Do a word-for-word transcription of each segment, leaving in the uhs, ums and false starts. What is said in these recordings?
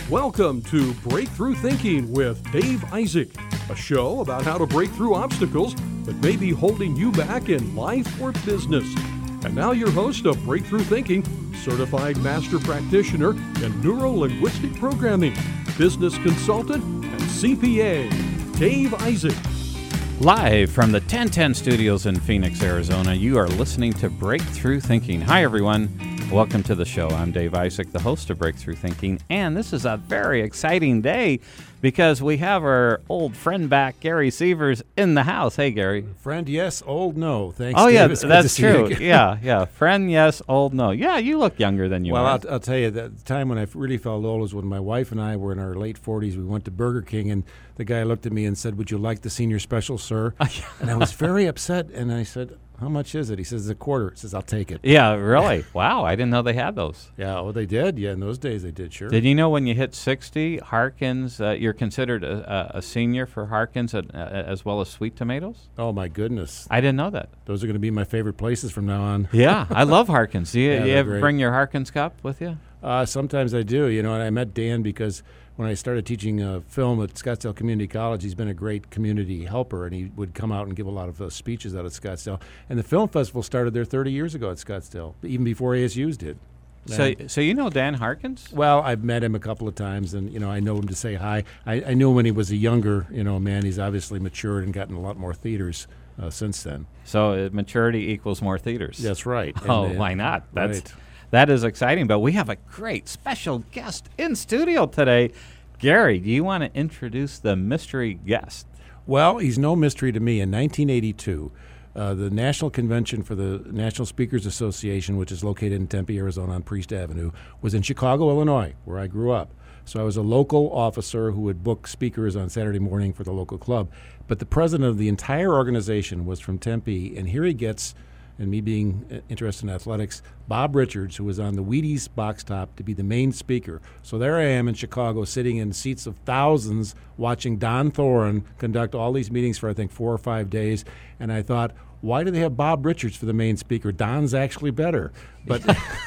Welcome to Breakthrough Thinking with Dave Isaac, a show about how to break through obstacles that may be holding you back in life or business. And now your host of Breakthrough Thinking, certified master practitioner in neuro-linguistic programming, business consultant, and C P A, Dave Isaac. Live from the ten ten studios in Phoenix, Arizona, you are listening to Breakthrough Thinking. Hi, everyone. Welcome to the show. I'm Dave Isaac, the host of Breakthrough Thinking, and this is a very exciting day because we have our old friend back, Gary Sievers, in the house. Hey, Gary. Friend, yes. Old, no. Thanks, Oh, Dave. yeah, It's good that's to see you true. again. Yeah, yeah. Friend, yes. Old, no. Yeah, you look younger than you Well, are. I'll, I'll tell you, that the time when I really felt old was when my wife and I were in our late forties. We went to Burger King, and the guy looked at me and said, "Would you like the senior special, sir?" And I was very upset, and I said, "How much is it?" He says, "A quarter." He says, "I'll take it." Yeah, really? Wow, I didn't know they had those. Yeah, well, they did. Yeah, in those days they did, sure. Did you know when you hit sixty, Harkins, uh, you're considered a, a, a senior for Harkins uh, as well as Sweet Tomatoes? Oh, my goodness. I didn't know that. Those are going to be my favorite places from now on. Yeah, I love Harkins. Do you, Yeah, you they're ever great. bring your Harkins cup with you? Uh, sometimes I do, you know, and I met Dan because when I started teaching uh, film at Scottsdale Community College, he's been a great community helper, and he would come out and give a lot of uh, speeches out at Scottsdale. And the film festival started there thirty years ago at Scottsdale, even before A S U's did. So, And- so you know Dan Harkins? well, I've met him a couple of times, and you know, I know him to say hi. I, I knew him when he was a younger, you know, man. He's obviously matured and gotten a lot more theaters uh, since then. So uh, maturity equals more theaters. That's right. Oh, And, uh, why not? That's right. that is exciting. But we have a great special guest in studio today. Gary, do you want to introduce the mystery guest? Well, he's no mystery to me. In nineteen eighty-two, uh, the National Convention for the National Speakers Association, which is located in Tempe, Arizona on Priest Avenue, was in Chicago, Illinois, where I grew up. So I was a local officer who would book speakers on Saturday morning for the local club. But the president of the entire organization was from Tempe, and here he gets, and me being uh, interested in athletics, Bob Richards, who was on the Wheaties box top, to be the main speaker. So there I am in Chicago, sitting in seats of thousands, watching Don Thoren conduct all these meetings for, I think, four or five days. And I thought, why do they have Bob Richards for the main speaker? Don's actually better. But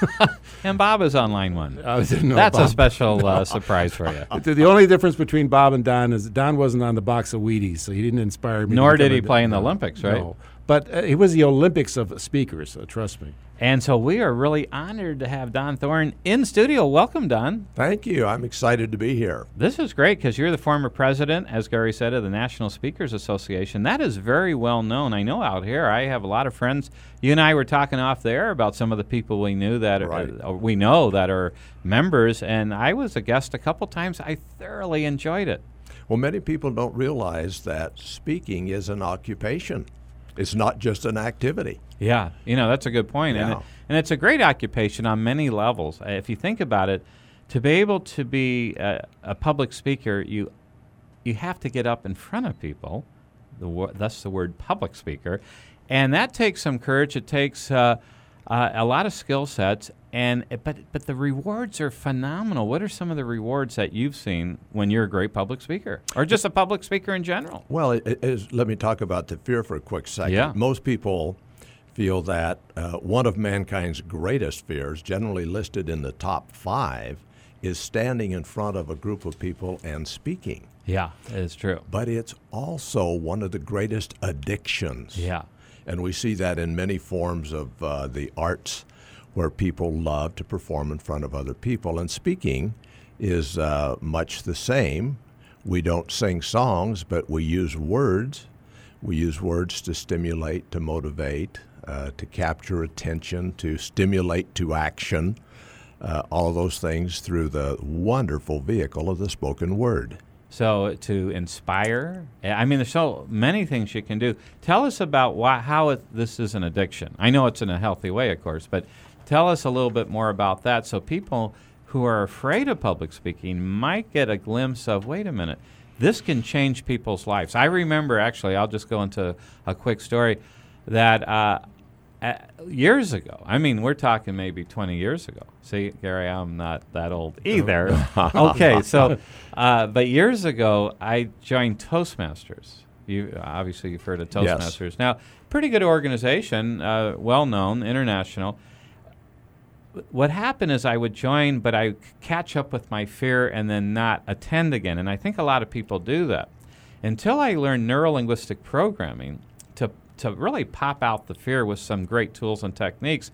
And Bob is on line one. I didn't know That's Bob. a special uh, surprise for you. The the only difference between Bob and Don is Don wasn't on the box of Wheaties, so he didn't inspire me. to Nor did become he a- play in the no, Olympics, right? No. But uh, he was the Olympics of speakers, so trust me. And so we are really honored to have Don Thoren in studio. Welcome, Don. Thank you. I'm excited to be here. This is great because you're the former president, as Gary said, of the National Speakers Association. That is very well known. I know out here. I have a lot of friends. You and I were talking off the air about some of the people we knew that Right. are, uh, we know that are members, and I was a guest a couple times. I thoroughly enjoyed it. Well, many people don't realize that speaking is an occupation. It's not just an activity. Yeah, you know, that's a good point. And, Yeah. it, and it's a great occupation on many levels. Uh, If you think about it, to be able to be a, a public speaker, you you have to get up in front of people. The wo- That's the word public speaker. And that takes some courage. It takes uh, uh, a lot of skill sets. And but but the rewards are phenomenal. What are some of the rewards that you've seen when you're a great public speaker, or just a public speaker in general? Well, it, it is, let me talk about the fear for a quick second. Yeah. Most people feel that uh, one of mankind's greatest fears, generally listed in the top five, is standing in front of a group of people and speaking. Yeah, it's true. But it's also one of the greatest addictions. Yeah. And we see that in many forms of uh, the arts, where people love to perform in front of other people. And speaking is uh, much the same. We don't sing songs, but we use words. We use words to stimulate, to motivate, uh, to capture attention, to stimulate to action, uh, all those things through the wonderful vehicle of the spoken word. So to inspire, I mean, there's so many things you can do. Tell us about why, how it, this is an addiction. I know it's in a healthy way, of course, but tell us a little bit more about that so people who are afraid of public speaking might get a glimpse of, wait a minute, this can change people's lives. I remember, actually, I'll just go into a quick story, that uh, uh, years ago, I mean, we're talking maybe twenty years ago. See, Gary, I'm not that old either. Okay, so, uh, but years ago, I joined Toastmasters. You obviously you've heard of Toastmasters. Yes. Now, pretty good organization, uh, well known, international. what happened is I would join, but I catch up with my fear and then not attend again. And I think a lot of people do that. Until I learned neuro-linguistic programming to to really pop out the fear with some great tools and techniques,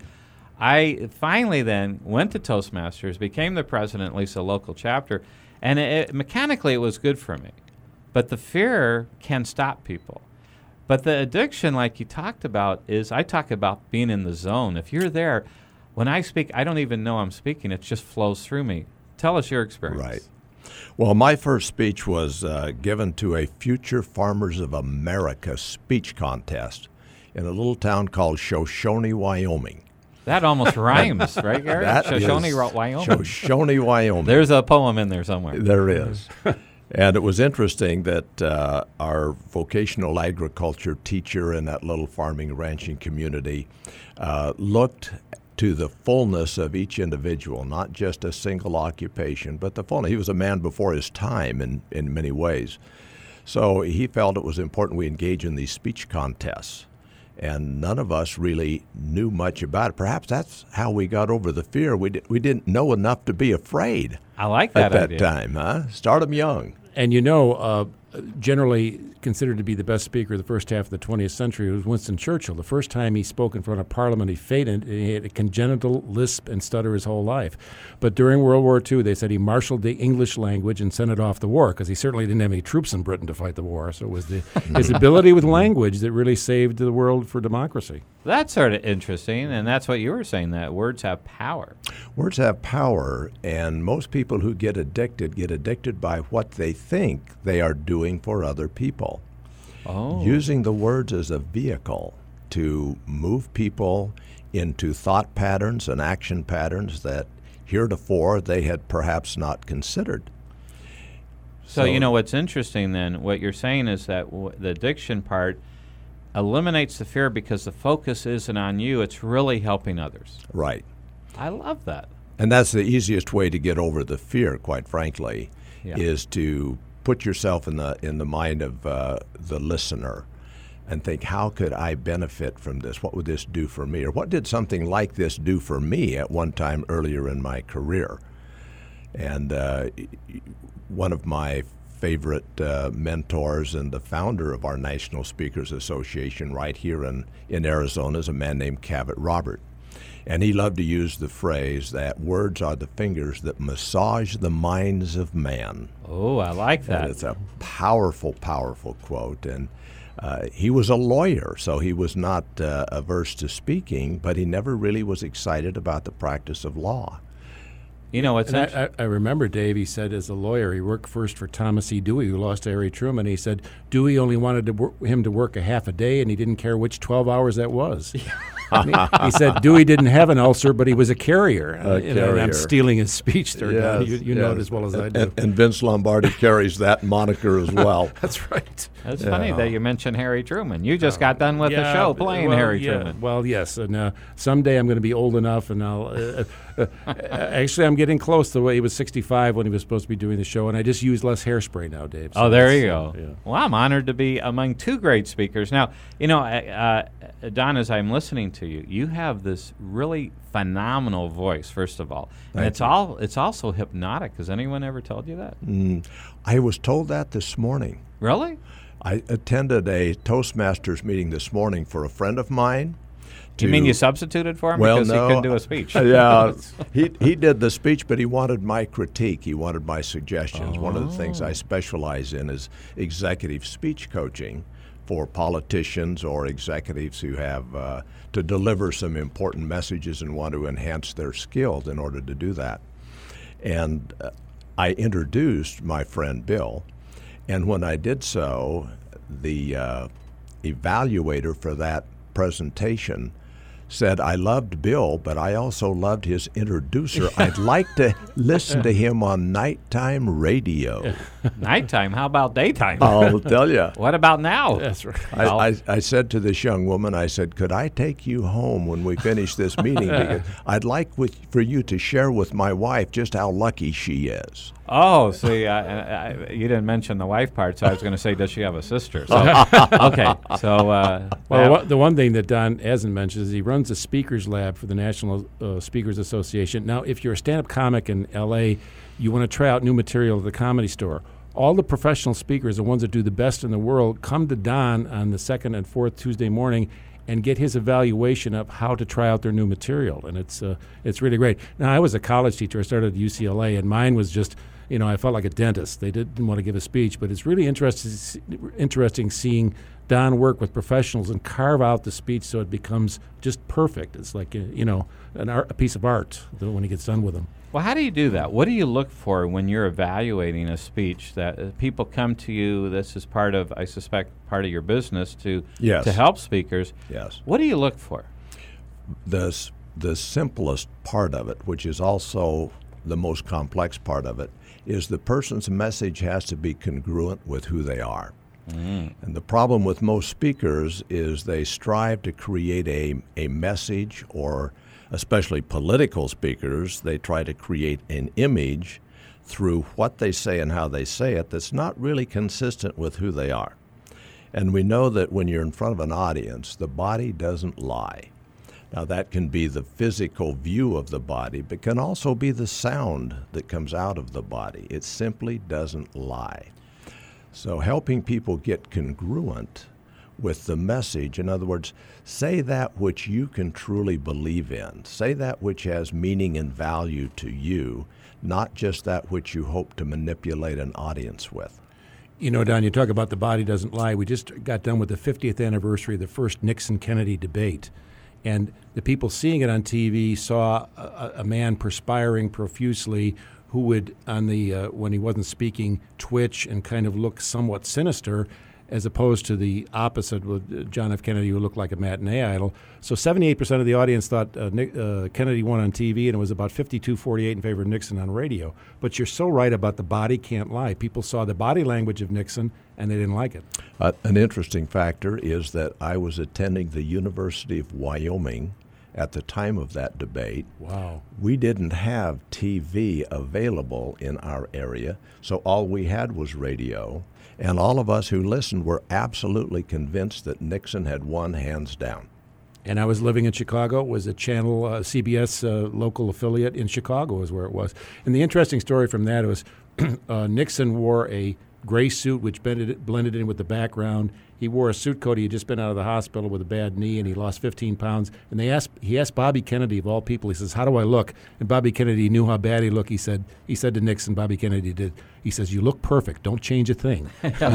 I finally then went to Toastmasters, became the president, at least a local chapter, and it, mechanically it was good for me. But the fear can stop people. But the addiction, like you talked about, is I talk about being in the zone. If you're there, when I speak, I don't even know I'm speaking. It just flows through me. Tell us your experience. Right. Well, my first speech was uh, given to a Future Farmers of America speech contest in a little town called Shoshone, Wyoming. That almost rhymes, right, Gary? That Shoshone, is Wyoming. Shoshone, Wyoming. There's a poem in there somewhere. There is. And it was interesting that uh, our vocational agriculture teacher in that little farming ranching community uh, looked to the fullness of each individual, not just a single occupation, but the fullness. He was a man before his time in, in many ways. So he felt it was important we engage in these speech contests. And none of us really knew much about it. Perhaps that's how we got over the fear. We, di- we didn't know enough to be afraid. I like that at that idea. time, huh? Start them young. And you know, uh, generally considered to be the best speaker of the first half of the twentieth century was Winston Churchill. The first time he spoke in front of Parliament, he fainted. He had a congenital lisp and stutter his whole life. But during World War Two, they said he marshaled the English language and sent it off the war, because he certainly didn't have any troops in Britain to fight the war. So it was the, his ability with language that really saved the world for democracy. That's sort of interesting, and that's what you were saying, that words have power. Words have power, and most people who get addicted get addicted by what they think they are doing for other people. Oh. Using the words as a vehicle to move people into thought patterns and action patterns that heretofore they had perhaps not considered. So, So- you know, what's interesting then, what you're saying is that w- the addiction part eliminates the fear because the focus isn't on you, it's really helping others. Right. I love that. And that's the easiest way to get over the fear, quite frankly, Yeah. is to put yourself in the in the mind of uh, the listener and think, how could I benefit from this? What would this do for me? Or what did something like this do for me at one time earlier in my career? And uh, one of my favorite uh, mentors and the founder of our National Speakers Association right here in, in Arizona is a man named Cavett Robert. And he loved to use the phrase that words are the fingers that massage the minds of man. Oh, I like that. And it's a powerful, powerful quote. And uh, he was a lawyer, so he was not uh, averse to speaking, but he never really was excited about the practice of law. You know, it's And int- I, I, I remember Dave, he said as a lawyer, he worked first for Thomas E. Dewey, who lost to Harry Truman. He said Dewey only wanted to wor- him to work a half a day, and he didn't care which twelve hours that was. And he, he said Dewey didn't have an ulcer, but he was a carrier. A Uh, you know, and I'm carrier. stealing his speech there, Don. Yes, You, you know it yes. as well as I do. And, and Vince Lombardi carries that moniker as well. That's right. it's funny that you mentioned Harry Truman. You just got done with the Yeah, show but- playing well, Harry yeah, Truman. Well, yes, and uh, someday I'm going to be old enough, and I'll. Uh, uh, uh, actually, I'm getting close to the way he was sixty-five when he was supposed to be doing the show, and I just use less hairspray now, Dave. Oh, so there that's, you uh, go. yeah. Well, I'm honored to be among two great speakers. Now, you know, uh, uh, Don, as I'm listening to you, you have this really phenomenal voice, first of all. And Thank it's you. all it's also hypnotic. Has anyone ever told you that? Mm, I was told that this morning. Really? I attended a Toastmasters meeting this morning for a friend of mine. You mean to- you substituted for him Well, because no, he couldn't do a speech? yeah, he he did the speech, but he wanted my critique. He wanted my suggestions. One of the things Oh. I specialize in is executive speech coaching for politicians or executives who have uh, to deliver some important messages and want to enhance their skills in order to do that. And uh, I introduced my friend Bill, and when I did so, the uh, evaluator for that presentation said, I loved Bill, but I also loved his introducer. I'd like to listen to him on nighttime radio. Nighttime? How about daytime? I'll tell you. What about now? That's right. I, I, I said to this young woman, I said, could I take you home when we finish this meeting? Because I'd like with, for you to share with my wife just how lucky she is. Oh, see, I, I, I, you didn't mention the wife part, so I was going to say, does she have a sister? So, okay, so uh, Well, that- wha- the one thing that Don hasn't mentioned is he runs runs a speakers lab for the National uh, Speakers Association. Now, if you're a stand-up comic in L A, you want to try out new material at the Comedy Store. All the professional speakers, the ones that do the best in the world, come to Don on the second and fourth Tuesday morning and get his evaluation of how to try out their new material. And it's uh, it's really great. Now, I was a college teacher. I started at U C L A, and mine was just, you know, I felt like a dentist. They didn't want to give a speech, but it's really interesting, interesting seeing Don work with professionals and carve out the speech so it becomes just perfect. It's like, a, you know, an art, a piece of art when he gets done with them. Well, how do you do that? What do you look for when you're evaluating a speech? That uh, people come to you. This is part of, I suspect, part of your business to Yes. to help speakers. Yes. What do you look for? The, s- the simplest part of it, which is also the most complex part of it, is the person's message has to be congruent with who they are. Mm. And the problem with most speakers is they strive to create a, a message, or especially political speakers, they try to create an image through what they say and how they say it that's not really consistent with who they are. And we know that when you're in front of an audience, the body doesn't lie. Now, that can be the physical view of the body, but can also be the sound that comes out of the body. It simply doesn't lie. So helping people get congruent with the message, in other words, say that which you can truly believe in. Say that which has meaning and value to you, not just that which you hope to manipulate an audience with. You know, Don, you talk about the body doesn't lie. We just got done with the fiftieth anniversary of the first Nixon-Kennedy debate. And the people seeing it on T V saw a, a man perspiring profusely who would, on the uh, when he wasn't speaking, twitch and kind of look somewhat sinister, as opposed to the opposite with John F. Kennedy, who looked like a matinee idol. So seventy-eight percent of the audience thought uh, Nick, uh, Kennedy won on T V, and it was about fifty-two forty-eight in favor of Nixon on radio. But you're so right about the body can't lie. People saw the body language of Nixon, and they didn't like it. Uh, an interesting factor is that I was attending the University of Wyoming at the time of that debate. Wow. We didn't have T V available in our area, so all we had was radio. And all of us who listened were absolutely convinced that Nixon had won hands down. And I was living in Chicago. It was a channel, uh, C B S uh, local affiliate in Chicago is where it was. And the interesting story from that was uh, Nixon wore a gray suit which blended, blended in with the background. He wore a suit coat. He had just been out of the hospital with a bad knee, and he lost fifteen pounds. And they asked, he asked Bobby Kennedy, of all people, he says, "How do I look?" And Bobby Kennedy knew how bad he looked. He said, he said to Nixon, Bobby Kennedy did, he says, "You look perfect. Don't change a thing."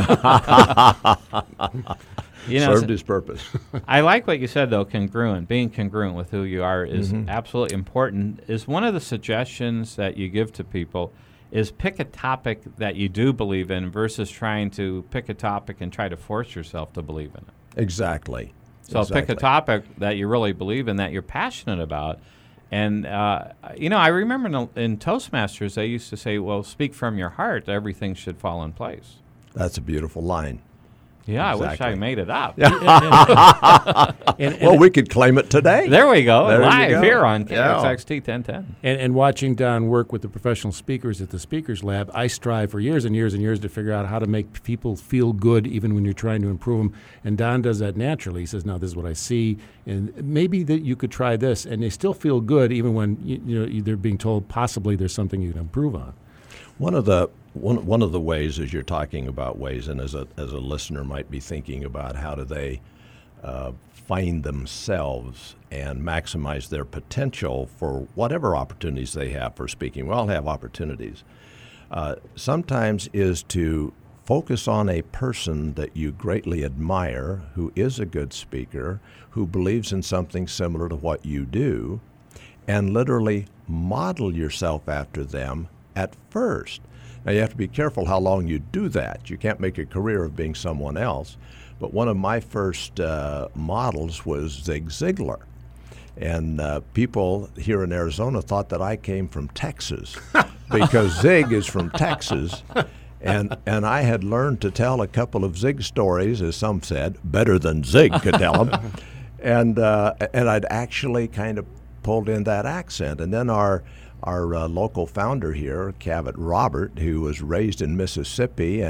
You know, Served his purpose. I like what you said, though, congruent. Being congruent with who you are is Mm-hmm. absolutely important. Is one of the suggestions that you give to people is pick a topic that you do believe in versus trying to pick a topic and try to force yourself to believe in it. Exactly. So exactly. pick a topic that you really believe in, that you're passionate about. And, uh, you know, I remember in, in Toastmasters, they used to say, well, speak from your heart. Everything should fall in place. That's a beautiful line. Yeah, I wish I Exactly. made it up. And, and, Well, we could claim it today. There we go. There you Live go. here on K Yeah. X X T ten ten. And, and watching Don work with the professional speakers at the Speakers Lab, I strive for years and years and years to figure out how to make people feel good even when you're trying to improve them. And Don does that naturally. He says, "No, this is what I see, and maybe that you could try this," and they still feel good even when you, you know they're being told possibly there's something you can improve on. One of the one one of the ways, as you're talking about ways, and as a as a listener might be thinking about how do they uh, find themselves and maximize their potential for whatever opportunities they have for speaking. We all have opportunities. Uh, sometimes is to focus on a person that you greatly admire, who is a good speaker, who believes in something similar to what you do, and literally model yourself after them at first. Now, you have to be careful how long you do that. You can't make a career of being someone else. But one of my first uh, models was Zig Ziglar. And uh, people here in Arizona thought that I came from Texas because Zig is from Texas. And and I had learned to tell a couple of Zig stories, as some said, better than Zig could tell them. And, uh, and I'd actually kind of pulled in that accent. And then our Our uh, local founder here, Cavett Robert, who was raised in Mississippi and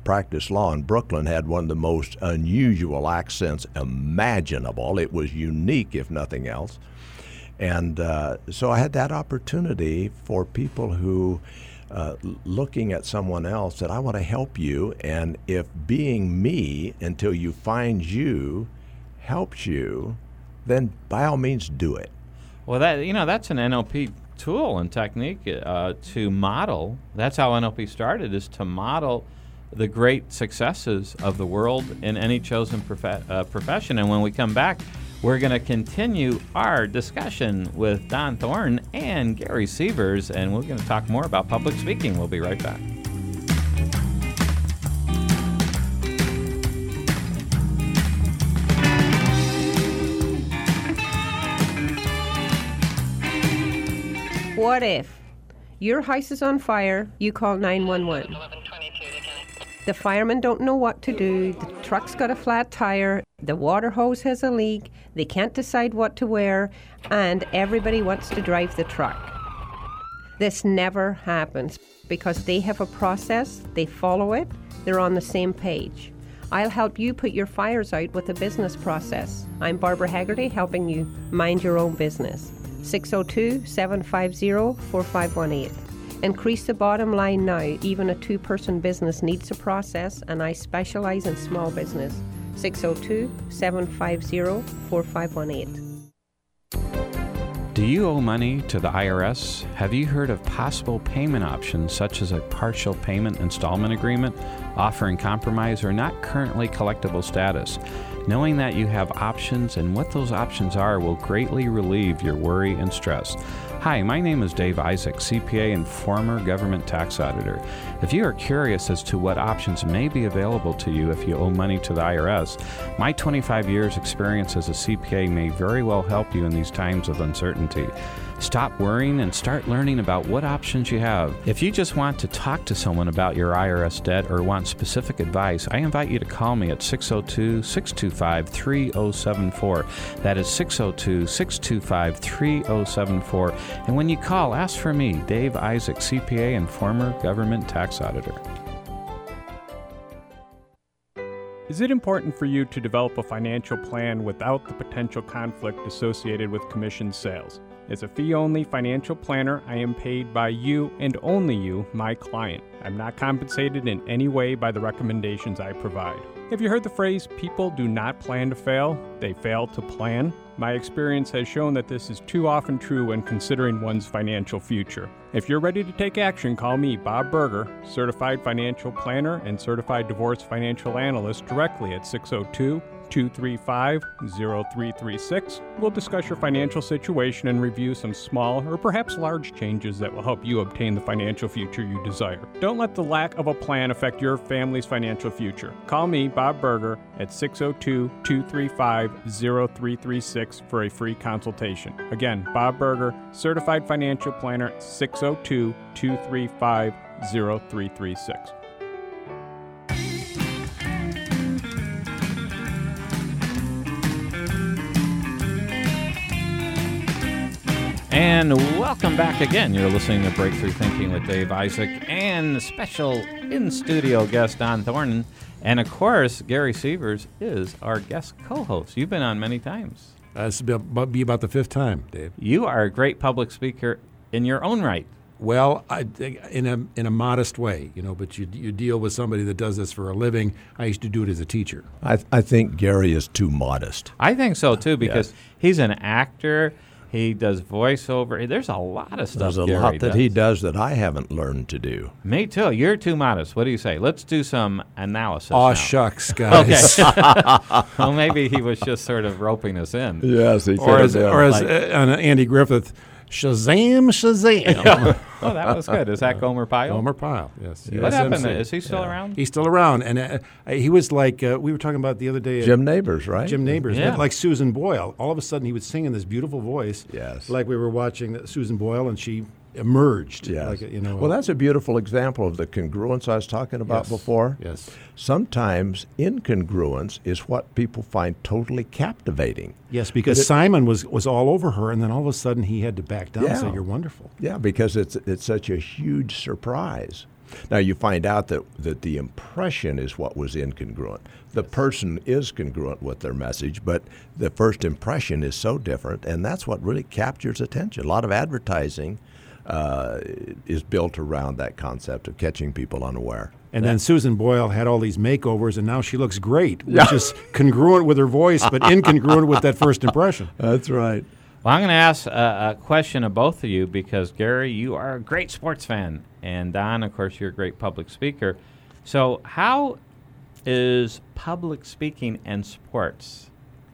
practiced law in Brooklyn had one of the most unusual accents imaginable. It was unique, if nothing else. And uh, so I had that opportunity for people who, uh, looking at someone else, said, I want to help you. And if being me until you find you helps you, then by all means do it. Well, that you know, that's an N L P tool and technique uh, to model. That's how N L P started, is to model the great successes of the world in any chosen profe- uh, profession. And when we come back, we're going to continue our discussion with Don Thorne and Gary Sievers, and we're going to talk more about public speaking. We'll be right back. What if your house is on fire, you call nine one one. The firemen don't know what to do, the truck's got a flat tire, the water hose has a leak, they can't decide what to wear, and everybody wants to drive the truck. This never happens because they have a process, they follow it, they're on the same page. I'll help you put your fires out with a business process. I'm Barbara Haggerty, helping you mind your own business. six oh two, seven five zero, four five one eight. Increase the bottom line now. Even a two-person business needs a process, and I specialize in small business. six oh two, seven five zero, four five one eight. Do you owe money to the I R S? Have you heard of possible payment options such as a partial payment installment agreement, offering compromise or not currently collectible status? Knowing that you have options and what those options are will greatly relieve your worry and stress. Hi, my name is Dave Isaac, C P A and former government tax auditor. If you are curious as to what options may be available to you if you owe money to the I R S, my twenty-five years experience as a C P A may very well help you in these times of uncertainty. Stop worrying and start learning about what options you have. If you just want to talk to someone about your I R S debt or want specific advice, I invite you to call me at six oh two, six two five, three oh seven four. That is six oh two, six two five, three oh seven four. And when you call, ask for me, Dave Isaac, C P A and former government tax auditor. Is it important for you to develop a financial plan without the potential conflict associated with commission sales? As a fee-only financial planner, I am paid by you and only you, my client. I'm not compensated in any way by the recommendations I provide. Have you heard the phrase, people do not plan to fail, they fail to plan? My experience has shown that this is too often true when considering one's financial future. If you're ready to take action, call me, Bob Berger, Certified Financial Planner and Certified Divorce Financial Analyst, directly at six oh two, two three five, oh three three six. We'll discuss your financial situation and review some small or perhaps large changes that will help you obtain the financial future you desire. Don't let the lack of a plan affect your family's financial future. Call me, Bob Berger, at six oh two, two three five, oh three three six for a free consultation. Again, Bob Berger, Certified Financial Planner, six oh two, two three five, oh three three six. And welcome back again. You're listening to Breakthrough Thinking with Dave Isaac and special in-studio guest Don Thorne. And, of course, Gary Sievers is our guest co-host. You've been on many times. Uh, this will be about the fifth time, Dave. You are a great public speaker in your own right. Well, I, in a in a modest way, you know, but you you deal with somebody that does this for a living. I used to do it as a teacher. I, th- I think Gary is too modest. I think so, too, because Yes. he's an actor. He does voiceover. There's a lot of stuff There's a Gary lot that does. he does that I haven't learned to do. Me too. You're too modest. What do you say? Let's do some analysis Aw, now. shucks, guys. Okay. Well, maybe he was just sort of roping us in. Yes, he or as, or as Like- uh, on Andy Griffith, Shazam, Shazam. Oh, that was good. Is that Gomer Pyle? Gomer Pyle, yes. What S M happened? C. Is he still Yeah. around? He's still around, and uh, he was like uh, we were talking about the other day. uh, Jim Neighbors, right? Jim Neighbors, Yeah. but like Susan Boyle. All of a sudden, he would sing in this beautiful voice. Yes. Like we were watching Susan Boyle, and she emerged. Yes. Like, you know. Well, that's a beautiful example of the congruence I was talking about Yes. before. Yes. Sometimes incongruence is what people find totally captivating. Yes, because But it- Simon was, was all over her, and then all of a sudden he had to back down and say, Yeah. "You're wonderful." Yeah, because it's it's such a huge surprise. Now, you find out that, that the impression is what was incongruent. The person is congruent with their message, but the first impression is so different, and that's what really captures attention. A lot of advertising uh, is built around that concept of catching people unaware. And then Susan Boyle had all these makeovers, and now she looks great, which is congruent with her voice, but incongruent with that first impression. That's right. Well, I'm going to ask a, a question of both of you because, Gary, you are a great sports fan, and Don, of course, you're a great public speaker. So how is public speaking and sports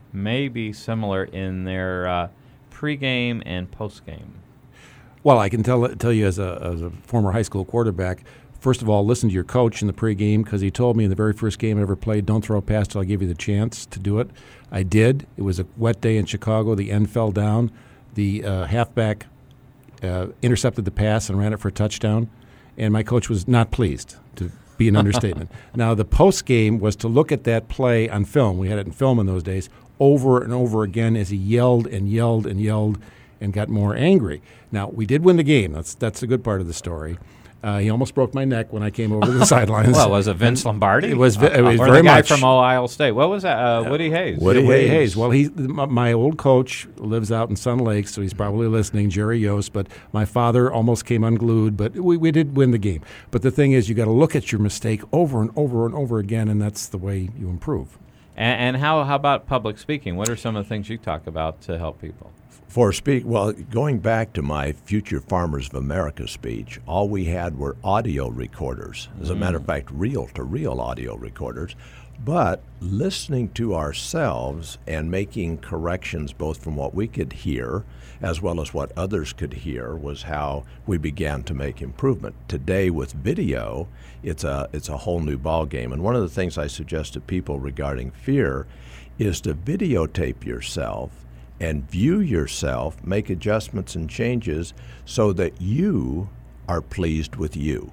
maybe similar in their uh, pregame and postgame? Well, I can tell tell you as a, as a former high school quarterback, first of all, listen to your coach in the pregame because he told me in the very first game I ever played, don't throw a pass till I give you the chance to do it. I did. It was a wet day in Chicago. The end fell down. The uh, halfback uh, intercepted the pass and ran it for a touchdown, and my coach was not pleased, to be an understatement. Now, the postgame was to look at that play on film. We had it in film in those days, over and over again as he yelled and yelled and yelled and got more angry. Now, we did win the game. That's that's the good part of the story. Uh, he almost broke my neck when I came over to the sidelines. Well, was it Vince Lombardi? It was, vi- it was or very the guy much. from Ohio State. What was that? Uh, Woody Hayes. Woody Yeah, Woody Hayes. Hayes. Well, he, my, my old coach lives out in Sun Lake, so he's probably listening, Jerry Yost. But my father almost came unglued, but we, we did win the game. But the thing is, you got to look at your mistake over and over and over again, and that's the way you improve. And, and how, how about public speaking? What are some of the things you talk about to help people? For speak, well, going back to my Future Farmers of America speech, all we had were audio recorders. As a matter of fact, reel-to-reel audio recorders. But listening to ourselves and making corrections both from what we could hear as well as what others could hear was how we began to make improvement. Today with video, it's a it's a whole new ballgame. And one of the things I suggest to people regarding fear is to videotape yourself and view yourself, make adjustments and changes so that you are pleased with you.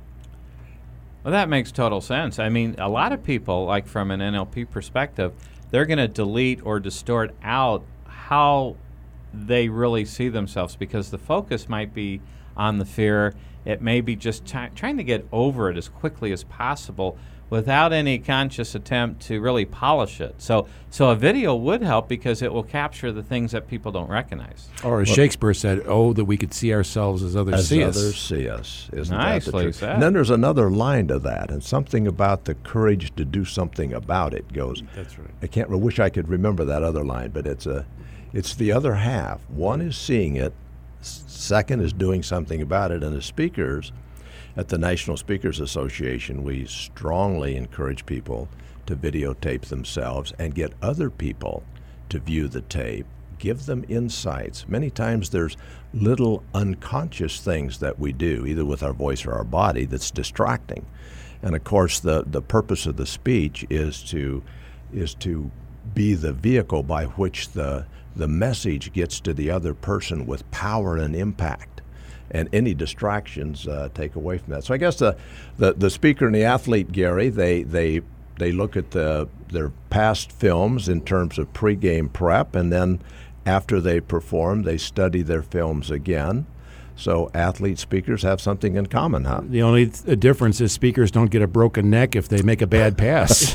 Well, that makes total sense. I mean, a lot of people, like from an N L P perspective, they're going to delete or distort out how they really see themselves because the focus might be on the fear. It may be just t- trying to get over it as quickly as possible without any conscious attempt to really polish it. So so a video would help because it will capture the things that people don't recognize. Or as well, Shakespeare said, oh, that we could see ourselves as others as see others us. As others see us. Isn't Nicely that the truth? said. And then there's another line to that, and something about the courage to do something about it goes. That's right. I can't. I wish I could remember that other line, but it's a, it's the other half. One is seeing it, s- second is doing something about it, and as speakers, at the National Speakers Association, we strongly encourage people to videotape themselves and get other people to view the tape, give them insights. Many times there's little unconscious things that we do, either with our voice or our body, that's distracting. And of course, the, the purpose of the speech is to is to be the vehicle by which the the message gets to the other person with power and impact. And any distractions uh, take away from that. So I guess the, the, the speaker and the athlete, Gary, they they they look at the their past films in terms of pregame prep, and then after they perform, they study their films again. So athlete speakers have something in common, huh? The only th- difference is speakers don't get a broken neck if they make a bad pass.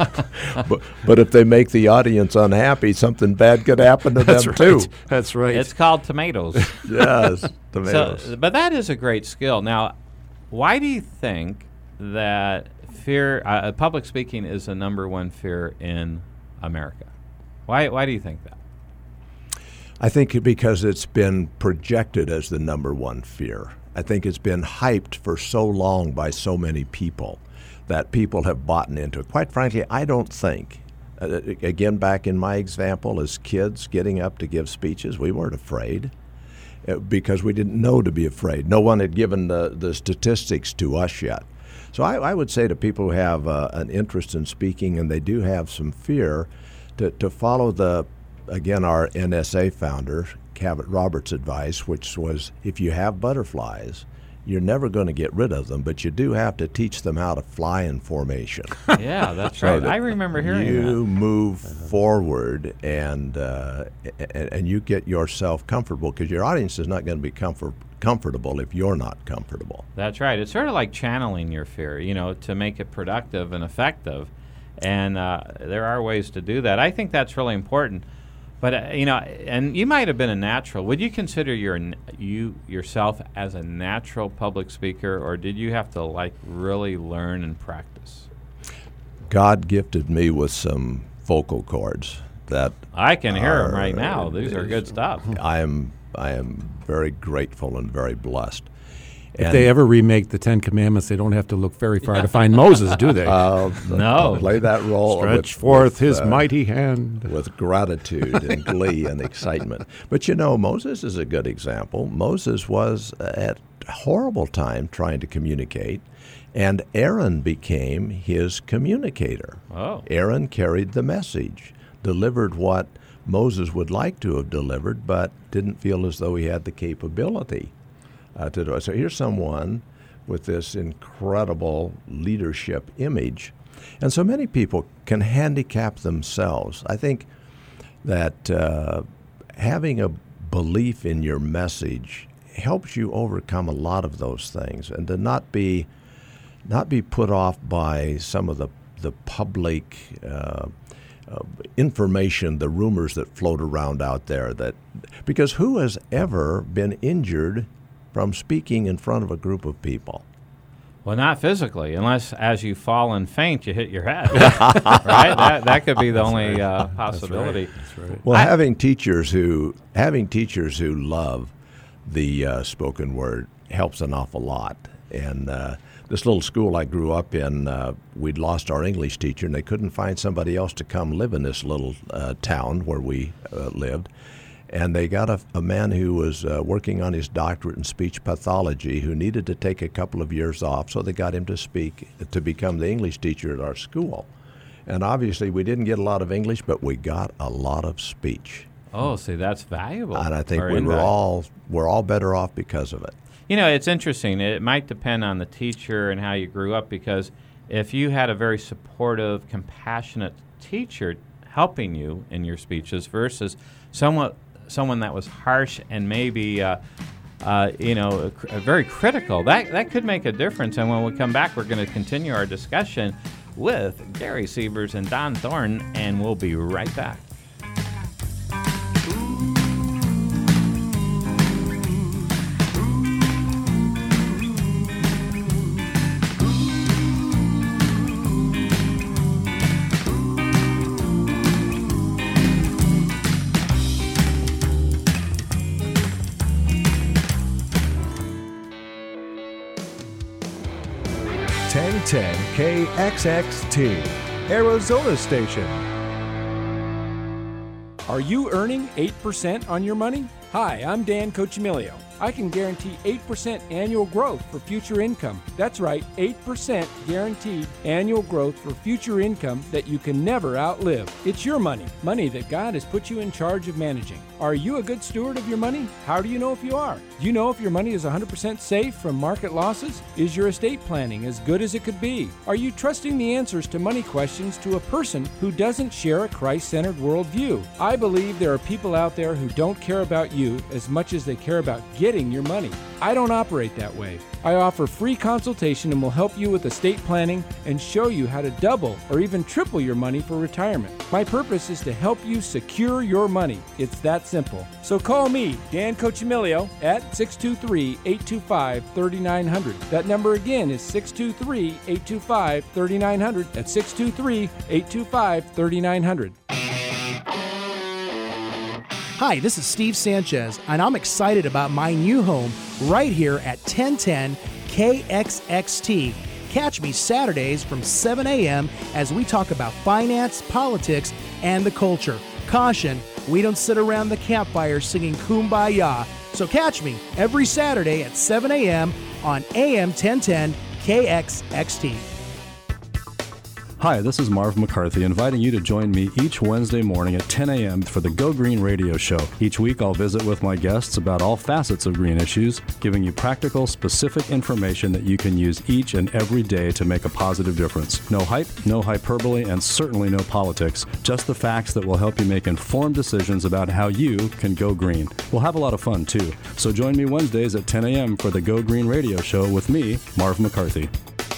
but, but if they make the audience unhappy, something bad could happen to That's them right. too. That's right. It's called tomatoes. Yes, tomatoes. So, but that is a great skill. Now, why do you think that fear, uh, public speaking is the number one fear in America? Why, why do you think that? I think because it's been projected as the number one fear. I think it's been hyped for so long by so many people that people have bought into it. Quite frankly, I don't think, uh, again, back in my example, as kids getting up to give speeches, we weren't afraid uh, because we didn't know to be afraid. No one had given the, the statistics to us yet. So I, I would say to people who have uh, an interest in speaking and they do have some fear, to, to follow the again, our N S A founder, Cavett Roberts' advice, which was if you have butterflies, you're never going to get rid of them, but you do have to teach them how to fly in formation. Yeah, that's So right. that I remember hearing you that. move forward and, uh, and and you get yourself comfortable, because your audience is not going to be comfort, comfortable if you're not comfortable. That's right. It's sort of like channeling your fear, you know, to make it productive and effective. And uh, there are ways to do that. I think that's really important. But, uh, you know, and you might have been a natural. Would you consider your, n- you yourself as a natural public speaker, or did you have to, like, really learn and practice? God gifted me with some vocal cords that I can hear them are- right now. These are good stuff. I am I am very grateful and very blessed. If they ever remake the Ten Commandments, they don't have to look very far to find Moses, do they? uh, No. play that role Stretch with, forth with, his uh, mighty hand. with gratitude and glee and excitement. But you know, Moses is a good example. Moses was at a horrible time trying to communicate, and Aaron became his communicator. Oh. Aaron carried the message, delivered what Moses would like to have delivered, but didn't feel as though he had the capability uh, to do it. So here's someone with this incredible leadership image. And so many people can handicap themselves. I think that uh, having a belief in your message helps you overcome a lot of those things, and to not be not be put off by some of the the public uh, uh, information, the rumors that float around out there. That because who has ever been injured from speaking in front of a group of people? Well, not physically, unless as you fall and faint, you hit your head. Right? That that could be the only uh, possibility. That's right. Well, I- having teachers who having teachers who love the uh, spoken word helps an awful lot. And uh, this little school I grew up in, uh, we'd lost our English teacher, and they couldn't find somebody else to come live in this little uh, town where we uh, lived. And they got a, a man who was uh, working on his doctorate in speech pathology who needed to take a couple of years off, so they got him to speak, to become the English teacher at our school. And obviously we didn't get a lot of English, but we got a lot of speech. Oh, see, that's valuable. And I think or we were invaluable. all we're all better off because of it. You know, it's interesting. It might depend on the teacher and how you grew up, because if you had a very supportive, compassionate teacher helping you in your speeches versus someone someone that was harsh and maybe uh, uh, you know cr- very critical, that that could make a difference. And when we come back, we're going to continue our discussion with Gary Sievers and Don Thorne, and we'll be right back. ten ten K X X T, Arizona Station. Are you earning eight percent on your money? Hi, I'm Dan Cochimilio. I can guarantee eight percent annual growth for future income. That's right, eight percent guaranteed annual growth for future income that you can never outlive. It's your money, money that God has put you in charge of managing. Are you a good steward of your money? How do you know if you are? Do you know if your money is one hundred percent safe from market losses? Is your estate planning as good as it could be? Are you trusting the answers to money questions to a person who doesn't share a Christ-centered worldview? I believe there are people out there who don't care about you as much as they care about getting your money. I don't operate that way. I offer free consultation and will help you with estate planning and show you how to double or even triple your money for retirement. My purpose is to help you secure your money. It's that simple. So call me, Dan Cochimilio, at six two three, eight two five, three nine zero zero. That number again is six two three, eight two five, three nine zero zero. That's six two three, eight two five, three nine zero zero. Hi, this is Steve Sanchez, and I'm excited about my new home right here at ten ten K X X T. Catch me Saturdays from seven a.m. as we talk about finance, politics, and the culture. Caution, we don't sit around the campfire singing Kumbaya. So catch me every Saturday at seven a.m. on A M ten ten K X X T. Hi, this is Marv McCarthy, inviting you to join me each Wednesday morning at ten a.m. for the Go Green Radio Show. Each week, I'll visit with my guests about all facets of green issues, giving you practical, specific information that you can use each and every day to make a positive difference. No hype, no hyperbole, and certainly no politics, just the facts that will help you make informed decisions about how you can go green. We'll have a lot of fun, too. So join me Wednesdays at ten a.m. for the Go Green Radio Show with me, Marv McCarthy.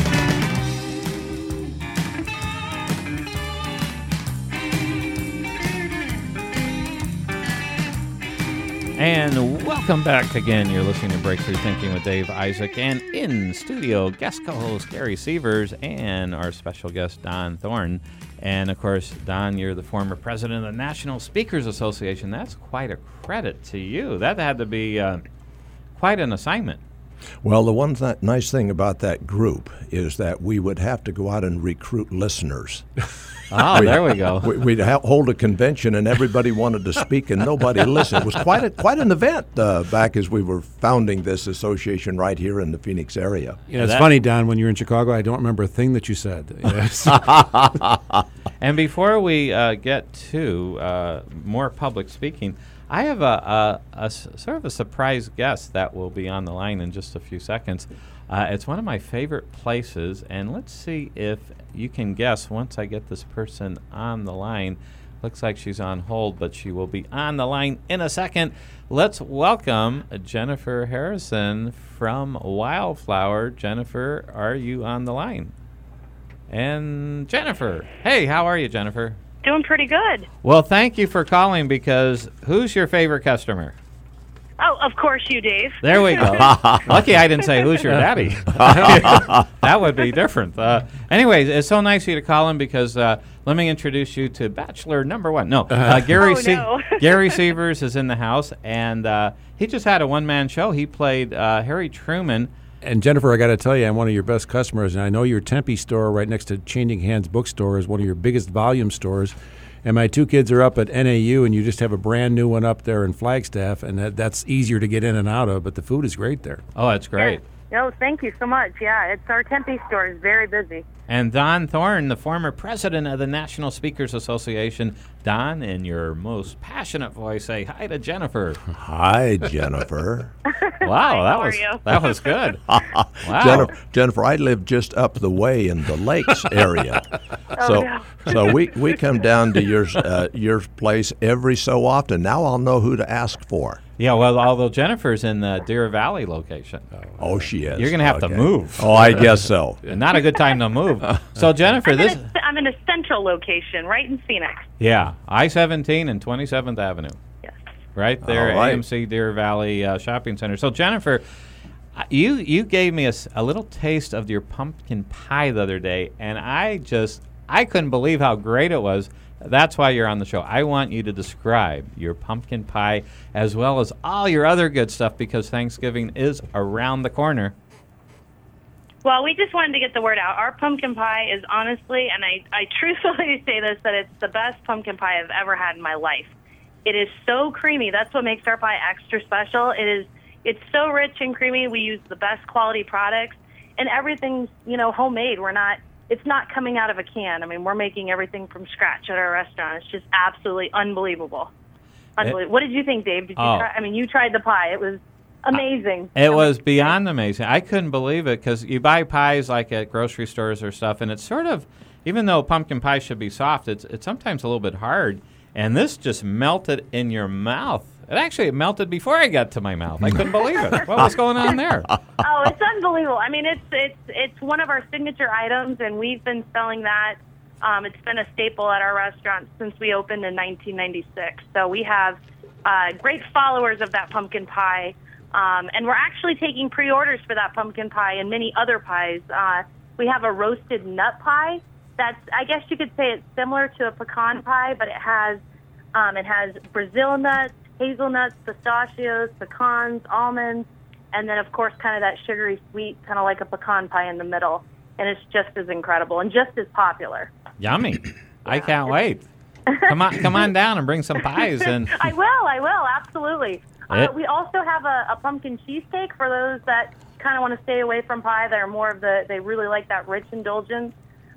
And welcome back again. You're listening to Breakthrough Thinking with Dave Isaac, and in studio, guest co-host Gary Sievers and our special guest Don Thorne. And of course, Don, you're the former president of the National Speakers Association. That's quite a credit to you. That had to be uh, quite an assignment. Well, the one th- nice thing about that group is that we would have to go out and recruit listeners. Oh, we, there we go. We, we'd ha- hold a convention, and everybody wanted to speak, and nobody listened. It was quite a, quite an event uh, back as we were founding this association right here in the Phoenix area. Yeah, it's that, funny, Don, when you were in Chicago, I don't remember a thing that you said. Yes. And before we uh, get to uh, more public speaking, I have a, a, a s- sort of a surprise guest that will be on the line in just a few seconds. Uh, it's one of my favorite places, and let's see if you can guess once I get this person on the line. Looks like she's on hold, but she will be on the line in a second. Let's welcome Jennifer Harrison from Wildflower. Jennifer, are you on the line? And Jennifer. Hey, how are you, Jennifer? Doing pretty good. Well, thank you for calling, because who's your favorite customer? Oh, of course you, Dave. There we go. Lucky I didn't say, who's your daddy? That would be different. Uh, anyways, it's so nice of you to call in, because uh, let me introduce you to Bachelor number one. No, uh, Gary, oh, Se- no. Gary Sievers is in the house, and uh, he just had a one-man show. He played uh, Harry Truman. And Jennifer, I got to tell you, I'm one of your best customers, and I know your Tempe store right next to Changing Hands Bookstore is one of your biggest volume stores. And my two kids are up at N A U, and you just have a brand new one up there in Flagstaff, and that, that's easier to get in and out of, but the food is great there. Oh, that's great. No, thank you so much. Yeah, it's our Tempe store is very busy. And Don Thorne, the former president of the National Speakers Association. Don, in your most passionate voice, say hi to Jennifer. Hi, Jennifer. Wow, that How was are you? that was good. Wow. Jennifer, Jennifer, I live just up the way in the Lakes area, Oh, so no. so we, we come down to your uh, your place every so often. Now I'll know who to ask for. Yeah, well, although Jennifer's in the Deer Valley location. Oh, she is. You're going to have to Okay. move. Oh, I guess so. Not a good time to move. So, Jennifer, I'm, this... in a, I'm in a central location, right in Phoenix. Yeah, I seventeen and twenty-seventh Avenue. Yes. Right there, All right. A M C Deer Valley uh, Shopping Center. So, Jennifer, uh, you you gave me a, s- a little taste of your pumpkin pie the other day, and I just, I couldn't believe how great it was. That's why you're on the show. I want you to describe your pumpkin pie as well as all your other good stuff, because Thanksgiving is around the corner. Well, we just wanted to get the word out. Our pumpkin pie is honestly, and I, I truthfully say this, that it's the best pumpkin pie I've ever had in my life. It is so creamy. That's what makes our pie extra special. It is, it's so rich and creamy. We use the best quality products, and everything's, you know, homemade. We're not, it's not coming out of a can. I mean, we're making everything from scratch at our restaurant. It's just absolutely unbelievable. Unbelievable. What did you think, Dave? Did you Oh. try? I mean, you tried the pie. It was amazing. It was beyond amazing. I couldn't believe it, because you buy pies like at grocery stores or stuff, and it's sort of, even though pumpkin pie should be soft, it's it's sometimes a little bit hard. And this just melted in your mouth. It actually it melted before I got to my mouth. I couldn't believe it. What was going on there? Oh, it's unbelievable. I mean, it's it's it's one of our signature items, and we've been selling that. Um, it's been a staple at our restaurant since we opened in nineteen ninety-six. So we have uh, great followers of that pumpkin pie, um, and we're actually taking pre-orders for that pumpkin pie and many other pies. Uh, we have a roasted nut pie. That's, I guess you could say it's similar to a pecan pie, but it has um, it has Brazil nuts, hazelnuts, pistachios, pecans, almonds, and then, of course, kind of that sugary sweet, kind of like a pecan pie in the middle. And it's just as incredible and just as popular. Yummy. I can't wait. Come on, come on down and bring some pies. And I will, I will, absolutely. Uh, It- we also have a, a pumpkin cheesecake for those that kind of want to stay away from pie. That are more of the, they really like that rich indulgence.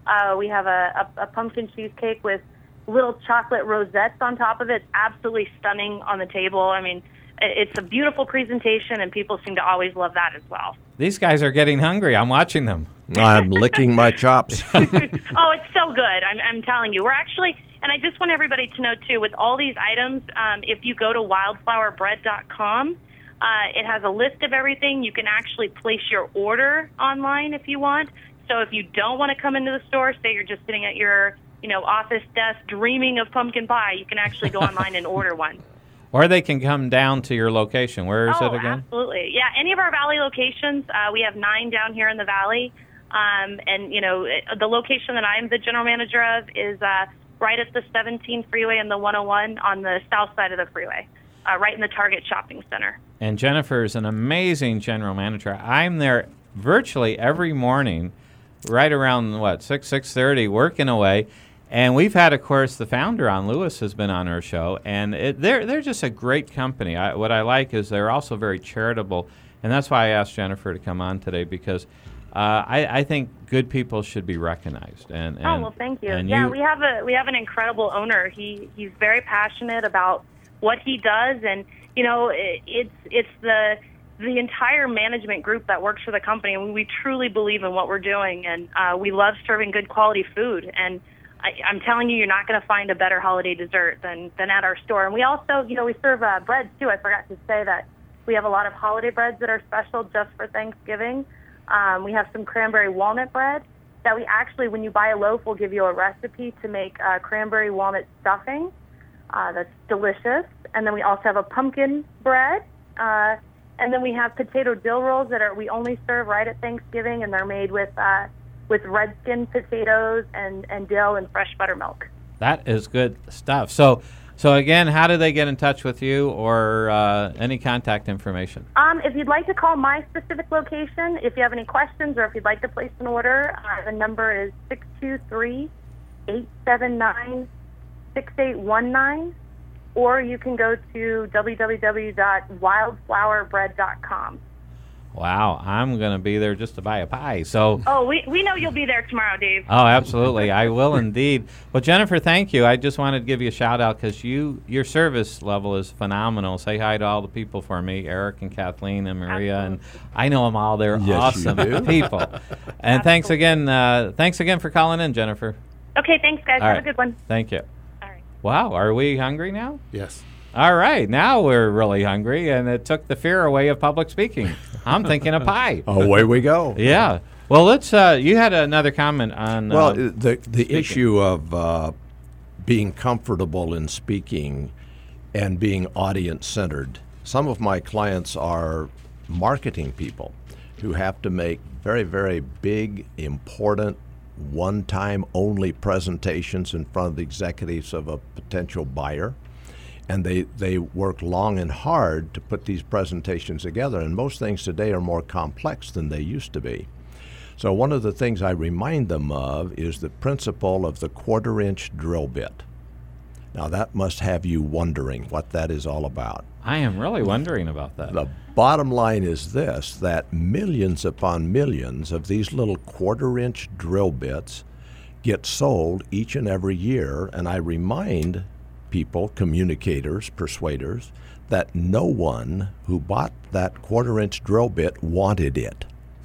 Uh, we have a, a, a pumpkin cheesecake with little chocolate rosettes on top of it. It's absolutely stunning on the table. I mean, it's a beautiful presentation, and people seem to always love that as well. These guys are getting hungry. I'm watching them. I'm licking my chops. Oh, it's so good. I'm, I'm telling you. We're actually, and I just want everybody to know, too, with all these items, um, if you go to wildflower bread dot com, uh, it has a list of everything. You can actually place your order online if you want. So if you don't want to come into the store, say you're just sitting at your you know, office desk dreaming of pumpkin pie, you can actually go online and order one. Or they can come down to your location. Where is oh, it again? Absolutely. Yeah, any of our Valley locations. Uh, we have nine down here in the Valley. Um, and, you know, it, the location that I'm the general manager of is uh, right at the seventeen freeway and the one oh one on the south side of the freeway, uh, right in the Target Shopping Center. And Jennifer is an amazing general manager. I'm there virtually every morning, right around, what, six, six thirty, working away. And we've had, of course, the founder on, Lewis, has been on our show, and it, they're they're just a great company. I, what I like is they're also very charitable, and that's why I asked Jennifer to come on today, because uh, I, I think good people should be recognized. And, and oh well, thank you. Yeah, you, we have a we have an incredible owner. He he's very passionate about what he does, and you know, it, it's it's the the entire management group that works for the company, and we truly believe in what we're doing, and uh, we love serving good quality food. And I, I'm telling you, you're not going to find a better holiday dessert than, than at our store. And we also, you know, we serve uh, breads, too. I forgot to say that we have a lot of holiday breads that are special just for Thanksgiving. Um, we have some cranberry walnut bread that we actually, when you buy a loaf, we'll give you a recipe to make uh, cranberry walnut stuffing. Uh, that's delicious. And then we also have a pumpkin bread. Uh, and then we have potato dill rolls that are we only serve right at Thanksgiving, and they're made with uh, with red skin potatoes and, and dill and fresh buttermilk. That is good stuff. So, so again, how do they get in touch with you, or uh, any contact information? Um, if you'd like to call my specific location, if you have any questions, or if you'd like to place an order, uh, the number is six two three, eight seven nine, six eight one nine, or you can go to w w w dot wildflower bread dot com. Wow, I'm going to be there just to buy a pie. So. Oh, we we know you'll be there tomorrow, Dave. Oh, absolutely. I will indeed. Well, Jennifer, thank you. I just wanted to give you a shout-out because you, your service level is phenomenal. Say hi to all the people for me, Eric and Kathleen and Maria. Absolutely. And I know them all. They're yes, awesome people. And Absolutely. thanks again uh, Thanks again for calling in, Jennifer. Okay, thanks, guys. All Have right. a good one. Thank you. All right. Wow, are we hungry now? Yes. All right, now we're really hungry, and it took the fear away of public speaking. I'm thinking of pie. Away we go. Yeah. Well, let's. Uh, you had another comment on. Well, uh, the the speaking. issue of uh, being comfortable in speaking and being audience centered. Some of my clients are marketing people who have to make very, very big, important, one-time only presentations in front of the executives of a potential buyer. And they, they work long and hard to put these presentations together. And most things today are more complex than they used to be. So one of the things I remind them of is the principle of the quarter-inch drill bit. Now that must have you wondering what that is all about. I am really wondering about that. The bottom line is this, that millions upon millions of these little quarter-inch drill bits get sold each and every year. And I remind people, communicators, persuaders, that no one who bought that quarter-inch drill bit wanted it.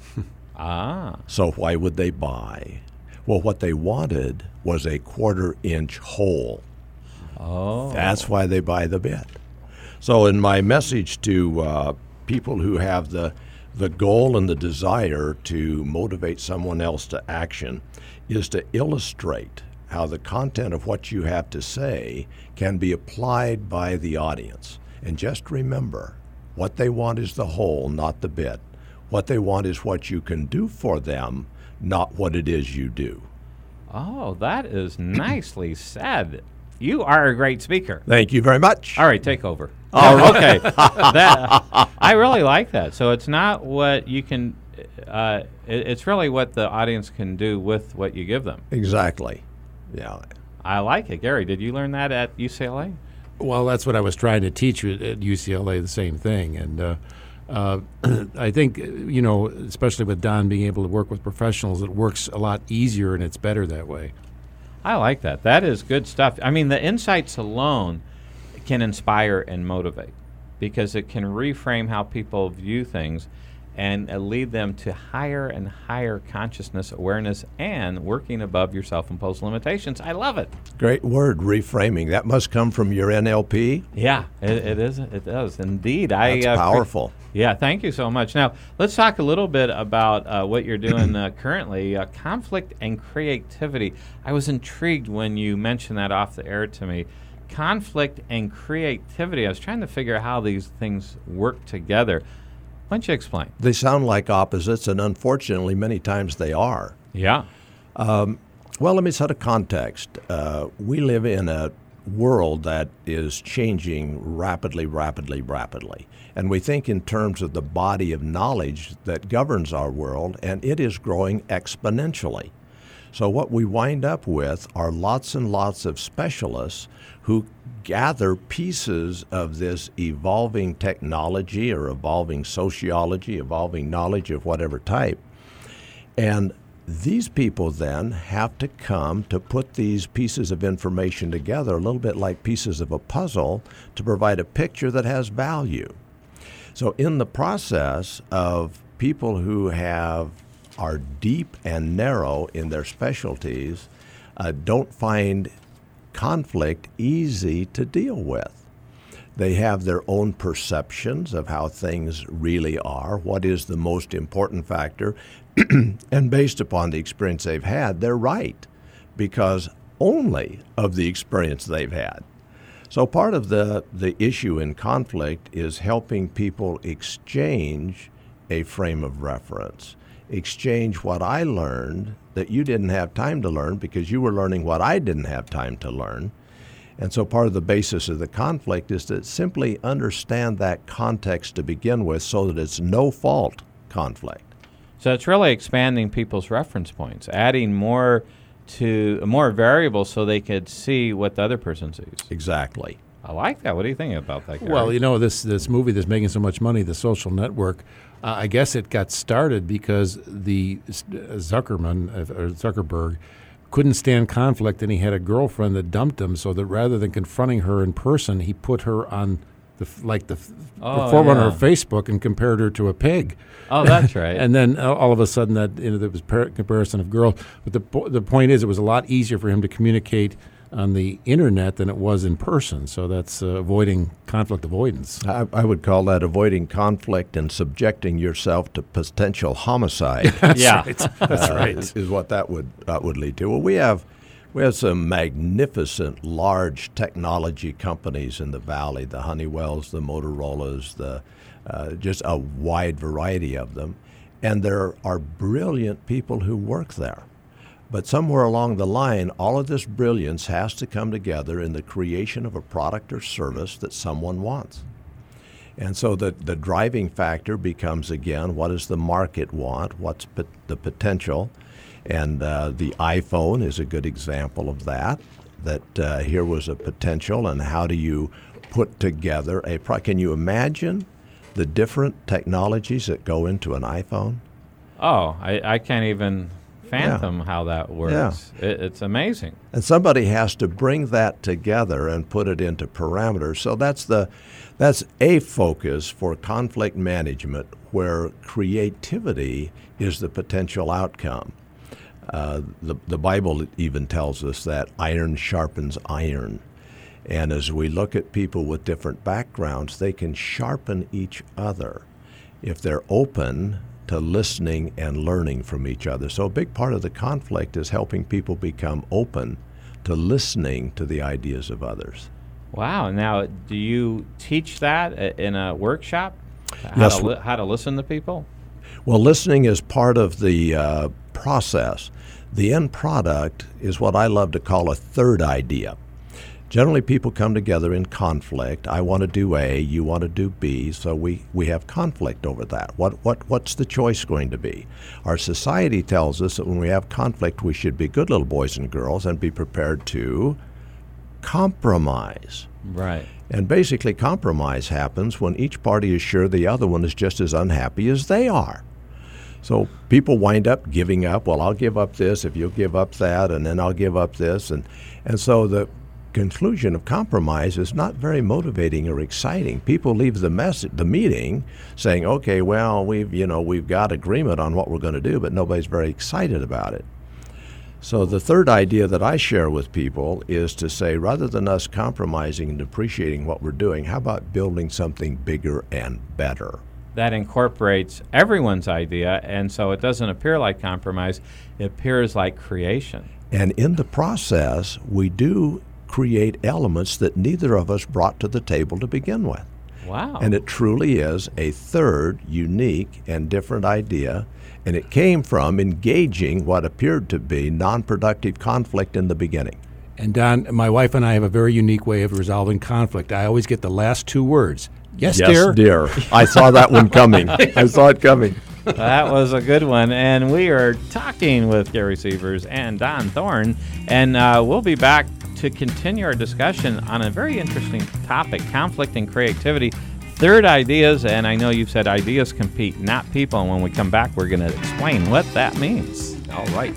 Ah. So why would they buy? Well, what they wanted was a quarter-inch hole. Oh. That's why they buy the bit. So in my message to uh, people who have the the goal and the desire to motivate someone else to action is to illustrate how the content of what you have to say can be applied by the audience. And just remember, what they want is the whole, not the bit. What they want is what you can do for them, not what it is you do. Oh, that is nicely said. You are a great speaker. Thank you very much. All right, take over. Oh, okay. that, uh, I really like that. So it's not what you can, uh, it, it's really what the audience can do with what you give them. Exactly. Yeah. I like it. Gary, did you learn that at U C L A? Well, that's what I was trying to teach you at U C L A, the same thing. And uh, Uh, I think, you know, especially with Don being able to work with professionals, it works a lot easier and it's better that way. I like that. That is good stuff. I mean, the insights alone can inspire and motivate because it can reframe how people view things and uh, lead them to higher and higher consciousness, awareness, and working above your self-imposed limitations. I love it. Great word, reframing. That must come from your N L P. Yeah, it, it is. It does indeed. That's I, uh, powerful. Pre- yeah, thank you so much. Now, let's talk a little bit about uh, what you're doing uh, currently, uh, conflict and creativity. I was intrigued when you mentioned that off the air to me. Conflict and creativity. I was trying to figure out how these things work together. Why don't you explain? They sound like opposites, and unfortunately, many times they are. Yeah. Um, well, let me set a context. Uh, we live in a world that is changing rapidly, rapidly, rapidly. And we think in terms of the body of knowledge that governs our world, and it is growing exponentially. So what we wind up with are lots and lots of specialists who gather pieces of this evolving technology or evolving sociology, evolving knowledge of whatever type. And these people then have to come to put these pieces of information together, a little bit like pieces of a puzzle, to provide a picture that has value. So in the process of people who have are deep and narrow in their specialties, uh, don't find conflict easy to deal with. They have their own perceptions of how things really are, what is the most important factor, and based upon the experience they've had, they're right, because only of the experience they've had. So part of the, the issue in conflict is helping people exchange a frame of reference, exchange what I learned that you didn't have time to learn because you were learning what I didn't have time to learn. And so part of the basis of the conflict is to simply understand that context to begin with so that it's no fault conflict. So it's really expanding people's reference points, adding more to more variables so they could see what the other person sees. Exactly. I like that. What do you think about that, Gary? Well, you know, this this movie that's making so much money, The Social Network, uh, I guess it got started because the uh, Zuckerman, uh, or Zuckerberg, couldn't stand conflict, and he had a girlfriend that dumped him, so that rather than confronting her in person, he put her on the like the, oh, the forerunner yeah. of Facebook and compared her to a pig. Oh, that's right. And then uh, all of a sudden, that you know, there was par- comparison of girls. But the po- the point is, it was a lot easier for him to communicate on the internet than it was in person. So that's uh, avoiding conflict avoidance. I, I would call that avoiding conflict and subjecting yourself to potential homicide. That's yeah, right. That's uh, right. Is, is what that would uh, would lead to. Well, we have we have some magnificent large technology companies in the valley: the Honeywells, the Motorola's, the uh, just a wide variety of them, and there are brilliant people who work there. But somewhere along the line, all of this brilliance has to come together in the creation of a product or service that someone wants. And so the, the driving factor becomes, again, what does the market want? What's po- the potential? And uh, the iPhone is a good example of that, that uh, here was a potential, and how do you put together a product? Can you imagine the different technologies that go into an iPhone? Oh, I, I can't even fathom yeah. how that works. Yeah. It, it's amazing. And somebody has to bring that together and put it into parameters. So that's the that's a focus for conflict management, where creativity is the potential outcome. Uh, the the Bible even tells us that iron sharpens iron. And as we look at people with different backgrounds, they can sharpen each other if they're open to listening and learning from each other. So a big part of the conflict is helping people become open to listening to the ideas of others. Wow. Now, do you teach that in a workshop? How, yes. to, li- how to listen to people? Well, listening is part of the uh, process. The end product is what I love to call a third idea. Generally, people come together in conflict. I want to do A, you want to do B, so we, we have conflict over that. What what what's the choice going to be? Our society tells us that when we have conflict, we should be good little boys and girls and be prepared to compromise. Right. And basically, compromise happens when each party is sure the other one is just as unhappy as they are. So people wind up giving up. Well, I'll give up this if you'll give up that, and then I'll give up this. And, and so the conclusion of compromise is not very motivating or exciting. People leave the message, the meeting saying, okay, well, we've, you know, we've got agreement on what we're going to do, but nobody's very excited about it. So the third idea that I share with people is to say, rather than us compromising and appreciating what we're doing, how about building something bigger and better? That incorporates everyone's idea, and so it doesn't appear like compromise. It appears like creation. And in the process, we do create elements that neither of us brought to the table to begin with. Wow. And it truly is a third, unique, and different idea. And it came from engaging what appeared to be non-productive conflict in the beginning. And Don, my wife and I have a very unique way of resolving conflict. I always get the last two words. Yes, yes dear. dear. I saw that one coming. I saw it coming. That was a good one. And we are talking with Gary Sievers and Don Thorne. And uh, we'll be back to continue our discussion on a very interesting topic, conflict and creativity. Third, ideas, and I know you've said ideas compete, not people. And when we come back, we're going to explain what that means. All right.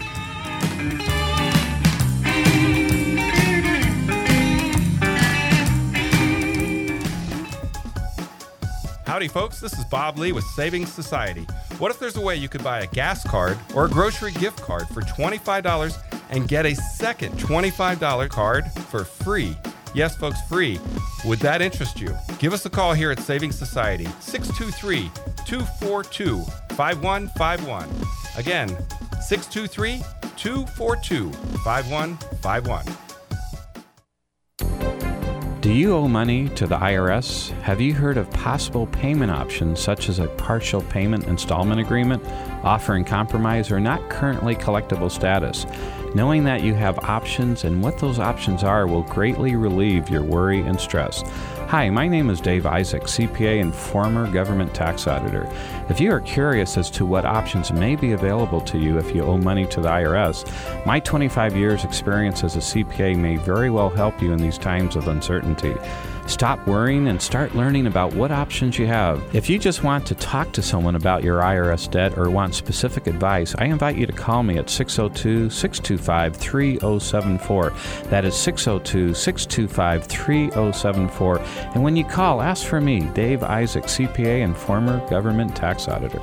Howdy, folks. This is Bob Lee with Savings Society. What if there's a way you could buy a gas card or a grocery gift card for twenty-five dollars and get a second twenty-five dollars card for free? Yes, folks, free. Would that interest you? Give us a call here at Savings Society, six two three, two four two, five one five one. Again, six two three, two four two, five one five one. Do you owe money to the I R S? Have you heard of possible payment options such as a partial payment installment agreement, offering compromise or not currently collectible status? Knowing that you have options and what those options are will greatly relieve your worry and stress. Hi, my name is Dave Isaac, C P A and former government tax auditor. If you are curious as to what options may be available to you if you owe money to the I R S, my twenty-five years experience as a C P A may very well help you in these times of uncertainty. Stop worrying and start learning about what options you have. If you just want to talk to someone about your I R S debt or want specific advice, I invite you to call me at six oh two, six two five, three oh seven four. That is six oh two, six two five, three oh seven four. And when you call, ask for me, Dave Isaac, C P A and former government tax auditor.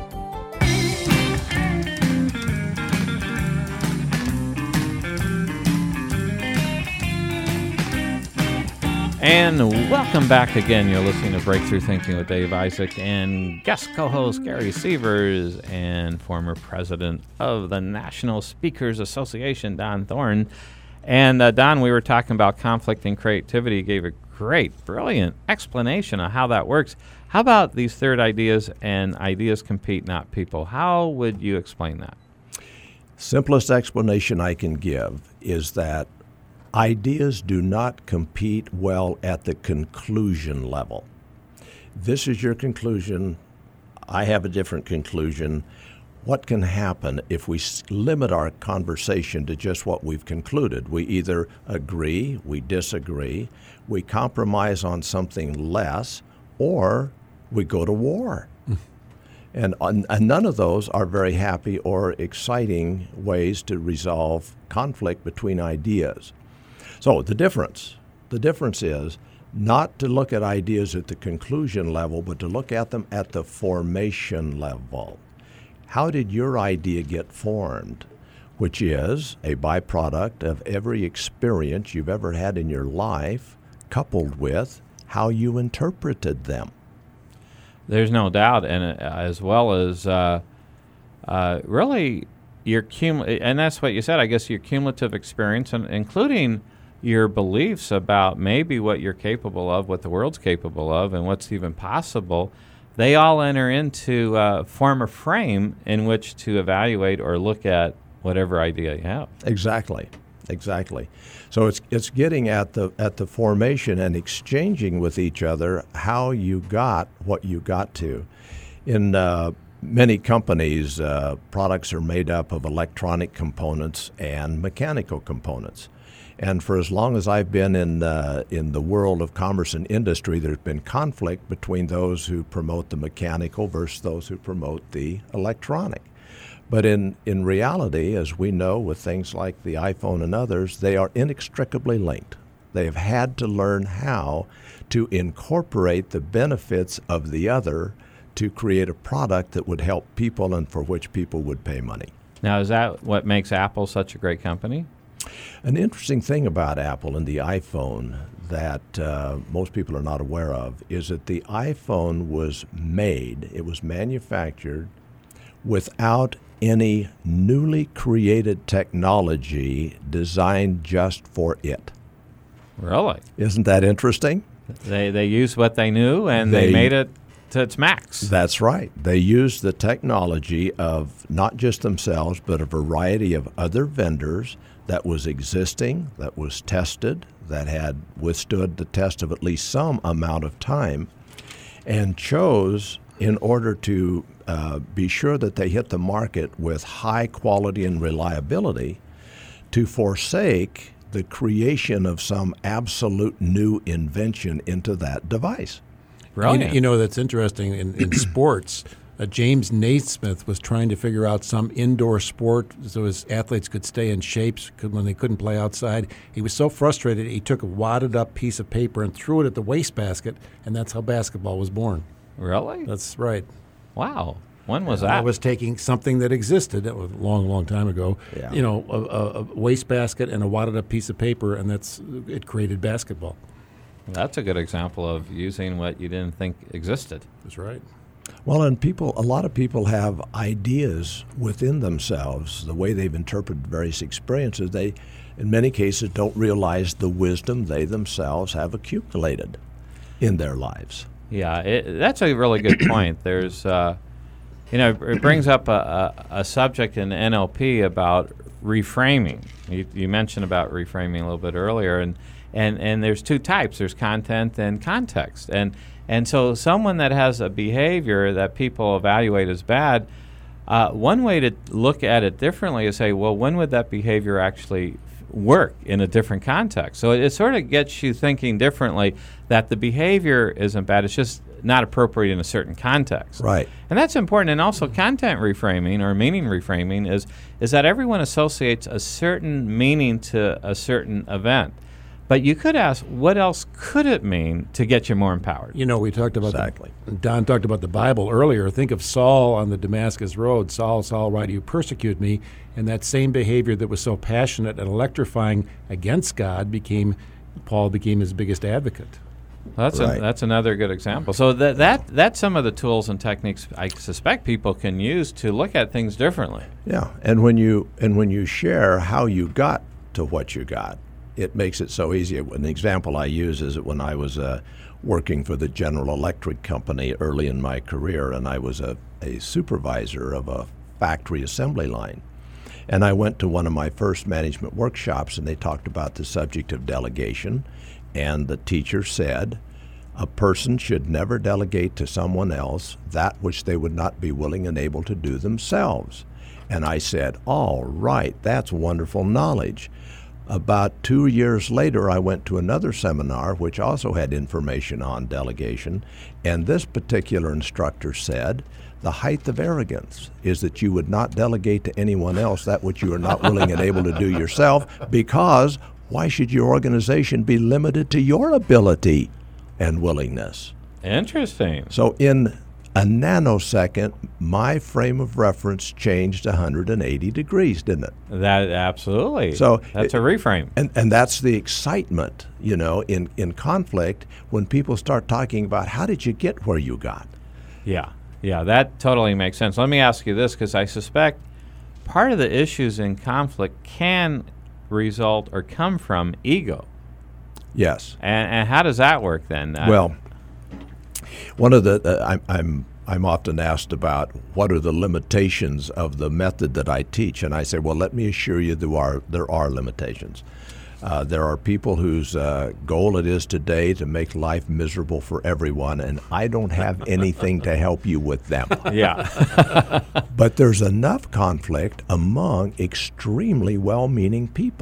And welcome back again. You're listening to Breakthrough Thinking with Dave Isaac and guest co-host Gary Sievers and former president of the National Speakers Association, Don Thorne. And uh, Don, we were talking about conflict and creativity. You gave a great, brilliant explanation of how that works. How about these third ideas and ideas compete, not people? How would you explain that? Simplest explanation I can give is that ideas do not compete well at the conclusion level. This is your conclusion. I have a different conclusion. What can happen if we limit our conversation to just what we've concluded? We either agree, we disagree, we compromise on something less, or we go to war. And, and none of those are very happy or exciting ways to resolve conflict between ideas. So the difference, the difference is not to look at ideas at the conclusion level, but to look at them at the formation level. How did your idea get formed? Which is a byproduct of every experience you've ever had in your life, coupled with how you interpreted them. There's no doubt, and uh, as well as uh, uh, really your cum- and that's what you said, I guess, your cumulative experience, and including your beliefs about maybe what you're capable of, what the world's capable of, and what's even possible, they all enter into uh, form a frame in which to evaluate or look at whatever idea you have. Exactly, exactly. So it's it's getting at the at the formation and exchanging with each other how you got what you got to. In uh, many companies, uh, products are made up of electronic components and mechanical components. And for as long as I've been in uh, in the world of commerce and industry, there's been conflict between those who promote the mechanical versus those who promote the electronic. But in, in reality, as we know with things like the iPhone and others, they are inextricably linked. They have had to learn how to incorporate the benefits of the other to create a product that would help people and for which people would pay money. Now, is that what makes Apple such a great company? An interesting thing about Apple and the iPhone that uh, most people are not aware of is that the iPhone was made, it was manufactured without any newly created technology designed just for it. Really? Isn't that interesting? They they used what they knew and they, they made it to its max. That's right. They used the technology of not just themselves, but a variety of other vendors that was existing, that was tested, that had withstood the test of at least some amount of time, and chose, in order to uh, be sure that they hit the market with high quality and reliability, to forsake the creation of some absolute new invention into that device. You know, you know, that's interesting. In, in sports, uh, James Naismith was trying to figure out some indoor sport so his athletes could stay in shape when they couldn't play outside. He was so frustrated, he took a wadded up piece of paper and threw it at the wastebasket, and that's how basketball was born. Really? That's right. Wow. When was uh, that? I was taking something that existed that was a long, long time ago, yeah. you know, a, a, a wastebasket and a wadded up piece of paper, and that's it created basketball. That's a good example of using what you didn't think existed. That's right. Well, and people, a lot of people have ideas within themselves, the way they've interpreted various experiences. They, in many cases, don't realize the wisdom they themselves have accumulated in their lives. Yeah, it, that's a really good point. There's, uh, you know, it brings up a, a, a subject in N L P about reframing. You, you mentioned about reframing a little bit earlier, and And and there's two types. There's content and context. And and so someone that has a behavior that people evaluate as bad, uh, one way to look at it differently is say, well, when would that behavior actually work in a different context? So it, it sort of gets you thinking differently that the behavior isn't bad. It's just not appropriate in a certain context. Right. And that's important. And also content reframing or meaning reframing is is that everyone associates a certain meaning to a certain event. But you could ask, what else could it mean to get you more empowered? You know, we talked about exactly. the, Don talked about the Bible earlier. Think of Saul on the Damascus Road. Saul, Saul, why do you persecute me? And that same behavior that was so passionate and electrifying against God became, Paul became his biggest advocate. Well, that's right. a, that's another good example. So that that that's some of the tools and techniques I suspect people can use to look at things differently. Yeah, and when you and when you share how you got to what you got, it makes it so easy. An example I use is that when I was uh, working for the General Electric Company early in my career, and I was a, a supervisor of a factory assembly line. And I went to one of my first management workshops, and they talked about the subject of delegation. And the teacher said, a person should never delegate to someone else that which they would not be willing and able to do themselves. And I said, all right, that's wonderful knowledge. About two years later, I went to another seminar which also had information on delegation, and this particular instructor said, the height of arrogance is that you would not delegate to anyone else that which you are not willing and able to do yourself, because why should your organization be limited to your ability and willingness? Interesting. So in a nanosecond, my frame of reference changed one hundred eighty degrees, didn't it? That absolutely. So that's it, a reframe. And and that's the excitement, you know, in, in conflict when people start talking about how did you get where you got? Yeah. Yeah, that totally makes sense. Let me ask you this, because I suspect part of the issues in conflict can result or come from ego. Yes. And, and how does that work then? Well, one of the uh, I'm, I'm I'm often asked about what are the limitations of the method that I teach, and I say, well, let me assure you there are there are limitations. Uh, there are people whose uh, goal it is today to make life miserable for everyone, and I don't have anything to help you with them. Yeah. But there's enough conflict among extremely well-meaning people.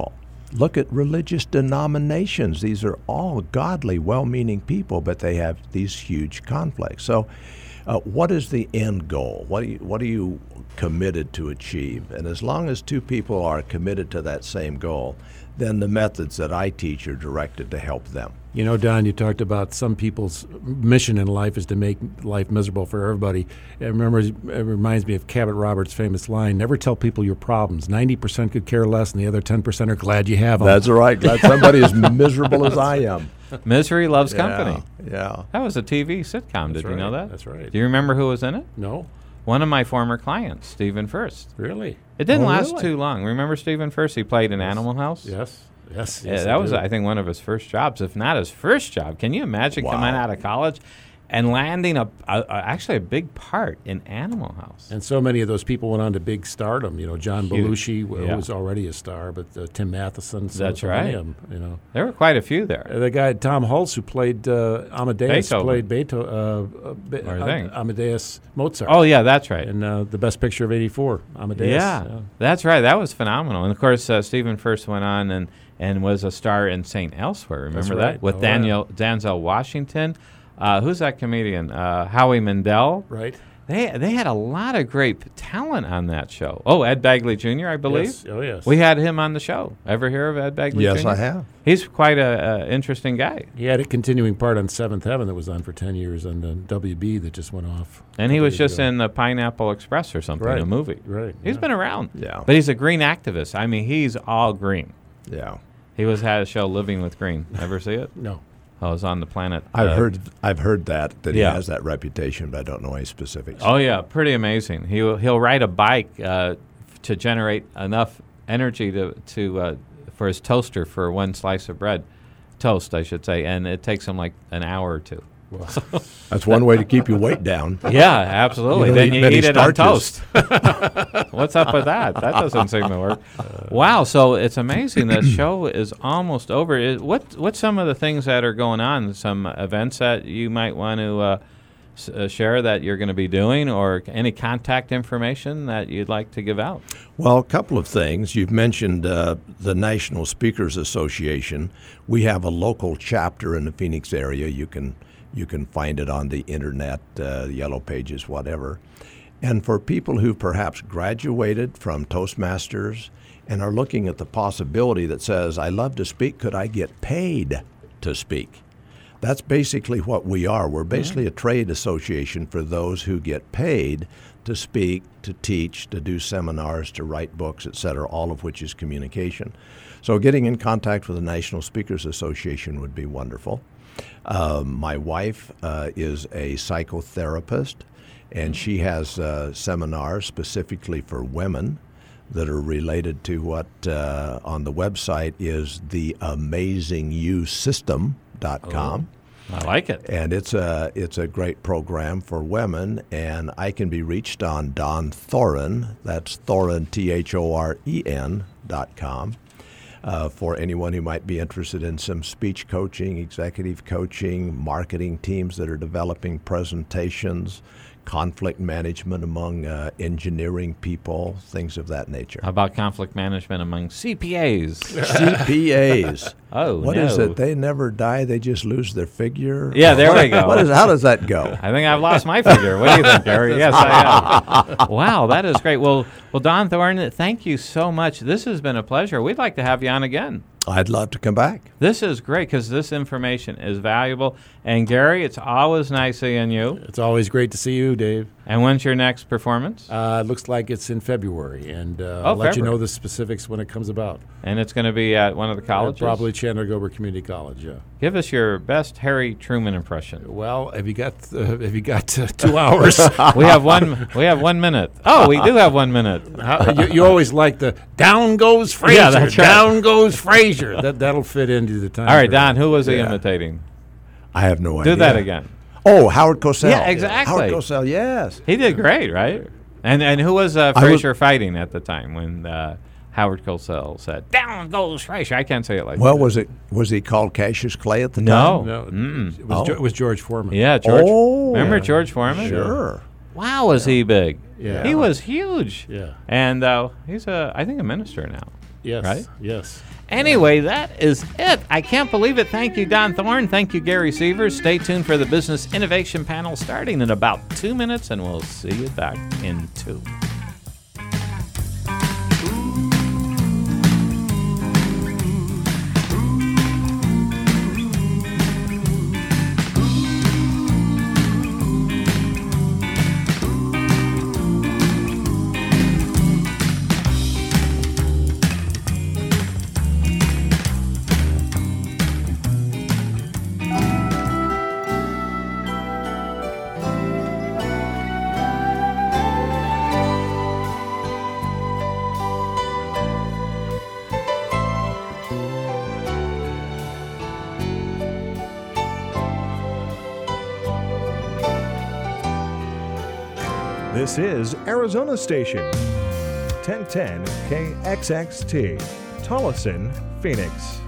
Look at religious denominations. These are all godly, well-meaning people, but they have these huge conflicts. So uh, what is the end goal? What, do you, what are you committed to achieve? And as long as two people are committed to that same goal, then the methods that I teach are directed to help them. You know, Don, you talked about some people's mission in life is to make life miserable for everybody. It, remembers, it reminds me of Cabot Roberts' famous line, never tell people your problems. ninety percent could care less, and the other ten percent are glad you have them. That's right. Glad somebody as miserable as I am. Misery loves Yeah, company. Yeah. That was a T V sitcom. That's Did you know right, that? that's right. Do you remember who was in it? No. One of my former clients, Stephen First. Really? It didn't Oh, last really? too long. Remember Stephen First? He played in Animal House. Yes. Yes. Yeah, yes, that I was, do. I think, one of his first jobs, if not his first job. Can you imagine Wow. coming out of college and landing a, a, a actually a big part in Animal House? And so many of those people went on to big stardom. You know, John Huge. Belushi w- Yeah. was already a star, but uh, Tim Matheson. So That's so many right. of 'em, you know, There were quite a few there. Uh, the guy Tom Hulce who played uh, Amadeus Beethoven. played Beethoven, uh, uh, Be- Or I uh, think. Amadeus Mozart. Oh, yeah, that's right. And uh, the best picture of eighty-four, Amadeus. Yeah, that's right. That was phenomenal. And of course, uh, Stephen First went on and, and was a star in Saint Elsewhere. Remember That's right. that with Oh, yeah. Daniel Denzel Washington. Uh, who's that comedian? Uh, Howie Mandel. Right. They they had a lot of great talent on that show. Oh, Ed Bagley Junior, I believe. Yes. Oh, yes. We had him on the show. Ever hear of Ed Bagley Yes, Junior? I have. He's quite a, a interesting guy. He had a continuing part on Seventh Heaven that was on for ten years on the W B that just went off. And he a was couple years just ago. in the Pineapple Express or something, Right. a movie. Right. He's yeah. been around. Yeah. But he's a green activist. I mean, he's all green. Yeah. He was had a show Living with Green. Ever see it? No. I was on the planet. I've uh, heard I've heard that that yeah. he has that reputation, but I don't know any specifics. Oh yeah, pretty amazing. He will- he'll ride a bike uh, f- to generate enough energy to to uh, for his toaster for one slice of bread, toast I should say, and it takes him like an hour or two. That's one way to keep your weight down. Yeah, absolutely. You don't Then eat you many eat it on starches. toast. What's up with that? That doesn't seem to work. Wow, so it's amazing. That show is almost over. Is, what What's some of the things that are going on? Some events that you might want to uh, s- uh, share that you're going to be doing, or any contact information that you'd like to give out? Well, a couple of things. You've mentioned uh, the National Speakers Association. We have a local chapter in the Phoenix area. You can you can find it on the internet, uh, Yellow Pages, whatever. And for people who perhaps graduated from Toastmasters and are looking at the possibility that says, I love to speak, could I get paid to speak? That's basically what we are. We're basically a trade association for those who get paid to speak, to teach, to do seminars, to write books, et cetera, all of which is communication. So getting in contact with the National Speakers Association would be wonderful. Um, my wife uh, is a psychotherapist, and she has uh, seminars specifically for women that are related to what uh, on the website is the amazing you system dot com. Oh, I like it. And it's a it's a great program for women, and I can be reached on Don Thoren. That's Thoren, T H O R E N dot com. Uh, for anyone who might be interested in some speech coaching, executive coaching, marketing teams that are developing presentations, conflict management among uh, engineering people, things of that nature. How about conflict management among C P As? C P As. Oh, What no. is it? They never die. They just lose their figure. Yeah, there we go. What is? How does that go? I think I've lost my figure. What do you think, Gary? Yes, I have. Wow, that is great. Well, well, Don Thorne, thank you so much. This has been a pleasure. We'd like to have you on again. I'd love to come back. This is great because this information is valuable. And Gary, it's always nice seeing you. It's always great to see you, Dave. And when's your next performance? Uh, it looks like it's in February, and uh, Oh, I'll let you February. know the specifics when it comes about. And it's going to be at one of the Uh, colleges? probably Chandler Gilbert Community College. Yeah. Give us your best Harry Truman impression. Well, have you got uh, have you got uh, two hours? we have one. We have one minute. Oh, we do have one minute. How, you, you always like the down goes Frazier. Yeah, that's right. Down goes Frazier. That that'll fit into the time. All right, frame. Don. Who was he Yeah. imitating? I have no idea. Do that again. Oh, Howard Cosell. Yeah, exactly. Howard Cosell, yes. He did great, right? And and who was uh, I was- Frazier fighting at the time when uh, Howard Cosell said, "Down goes Frazier"? I can't say it like Well, that. was it was he called Cassius Clay at the No. time? No, Mm-mm. it was, Oh. Jo- it was George Foreman. Yeah, George. Oh. Remember Yeah. George Foreman? Sure. Wow, was he big? Yeah. He was huge. Yeah. And uh, he's a, I think, a minister now. Yes. Right? Yes. Anyway, that is it. I can't believe it. Thank you, Don Thorne. Thank you, Gary Sievers. Stay tuned for the Business Innovation Panel starting in about two minutes, and we'll see you back in two. This is Arizona Station, ten ten K X X T, Tolleson, Phoenix.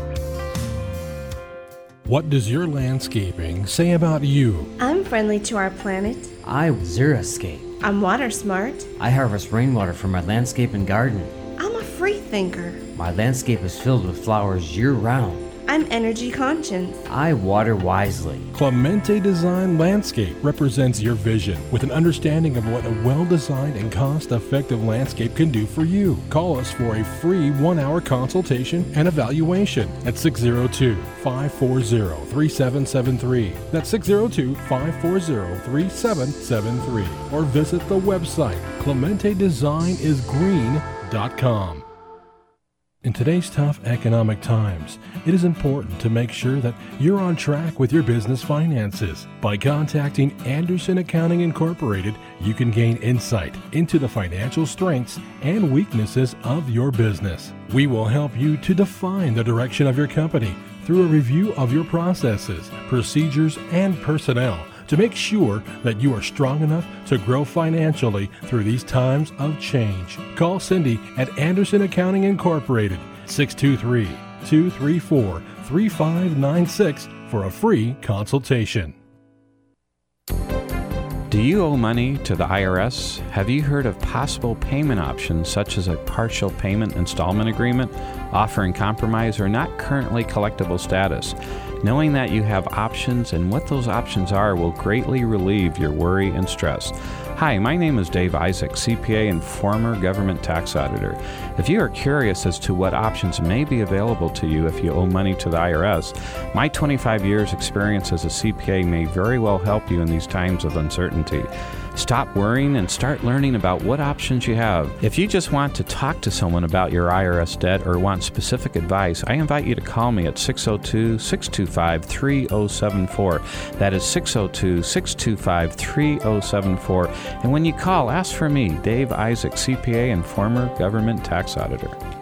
What does your landscaping say about you? I'm friendly to our planet. I Xeriscape. I'm water smart. I harvest rainwater for my landscape and garden. I'm a free thinker. My landscape is filled with flowers year-round. I'm energy conscious. I water wisely. Clemente Design Landscape represents your vision with an understanding of what a well-designed and cost-effective landscape can do for you. Call us for a free one-hour consultation and evaluation at six oh two, five four zero, three seven seven three. That's six oh two, five four zero, three seven seven three. Or visit the website clemente design is green dot com. In today's tough economic times, it is important to make sure that you're on track with your business finances. By contacting Anderson Accounting Incorporated, you can gain insight into the financial strengths and weaknesses of your business. We will help you to define the direction of your company through a review of your processes, procedures, and personnel to make sure that you are strong enough to grow financially through these times of change. Call Cindy at Anderson Accounting Incorporated, six two three, two three four, three five nine six for a free consultation. Do you owe money to the I R S? Have you heard of possible payment options such as a partial payment installment agreement, offering compromise or not currently collectible status? Knowing that you have options and what those options are will greatly relieve your worry and stress. Hi, my name is Dave Isaac, C P A and former government tax auditor. If you are curious as to what options may be available to you if you owe money to the I R S, my twenty-five years experience as a C P A may very well help you in these times of uncertainty. Stop worrying and start learning about what options you have. If you just want to talk to someone about your I R S debt or want specific advice, I invite you to call me at six oh two, six two five, three oh seven four. That is six oh two, six two five, three oh seven four. And when you call, ask for me, Dave Isaac, C P A and former government tax auditor.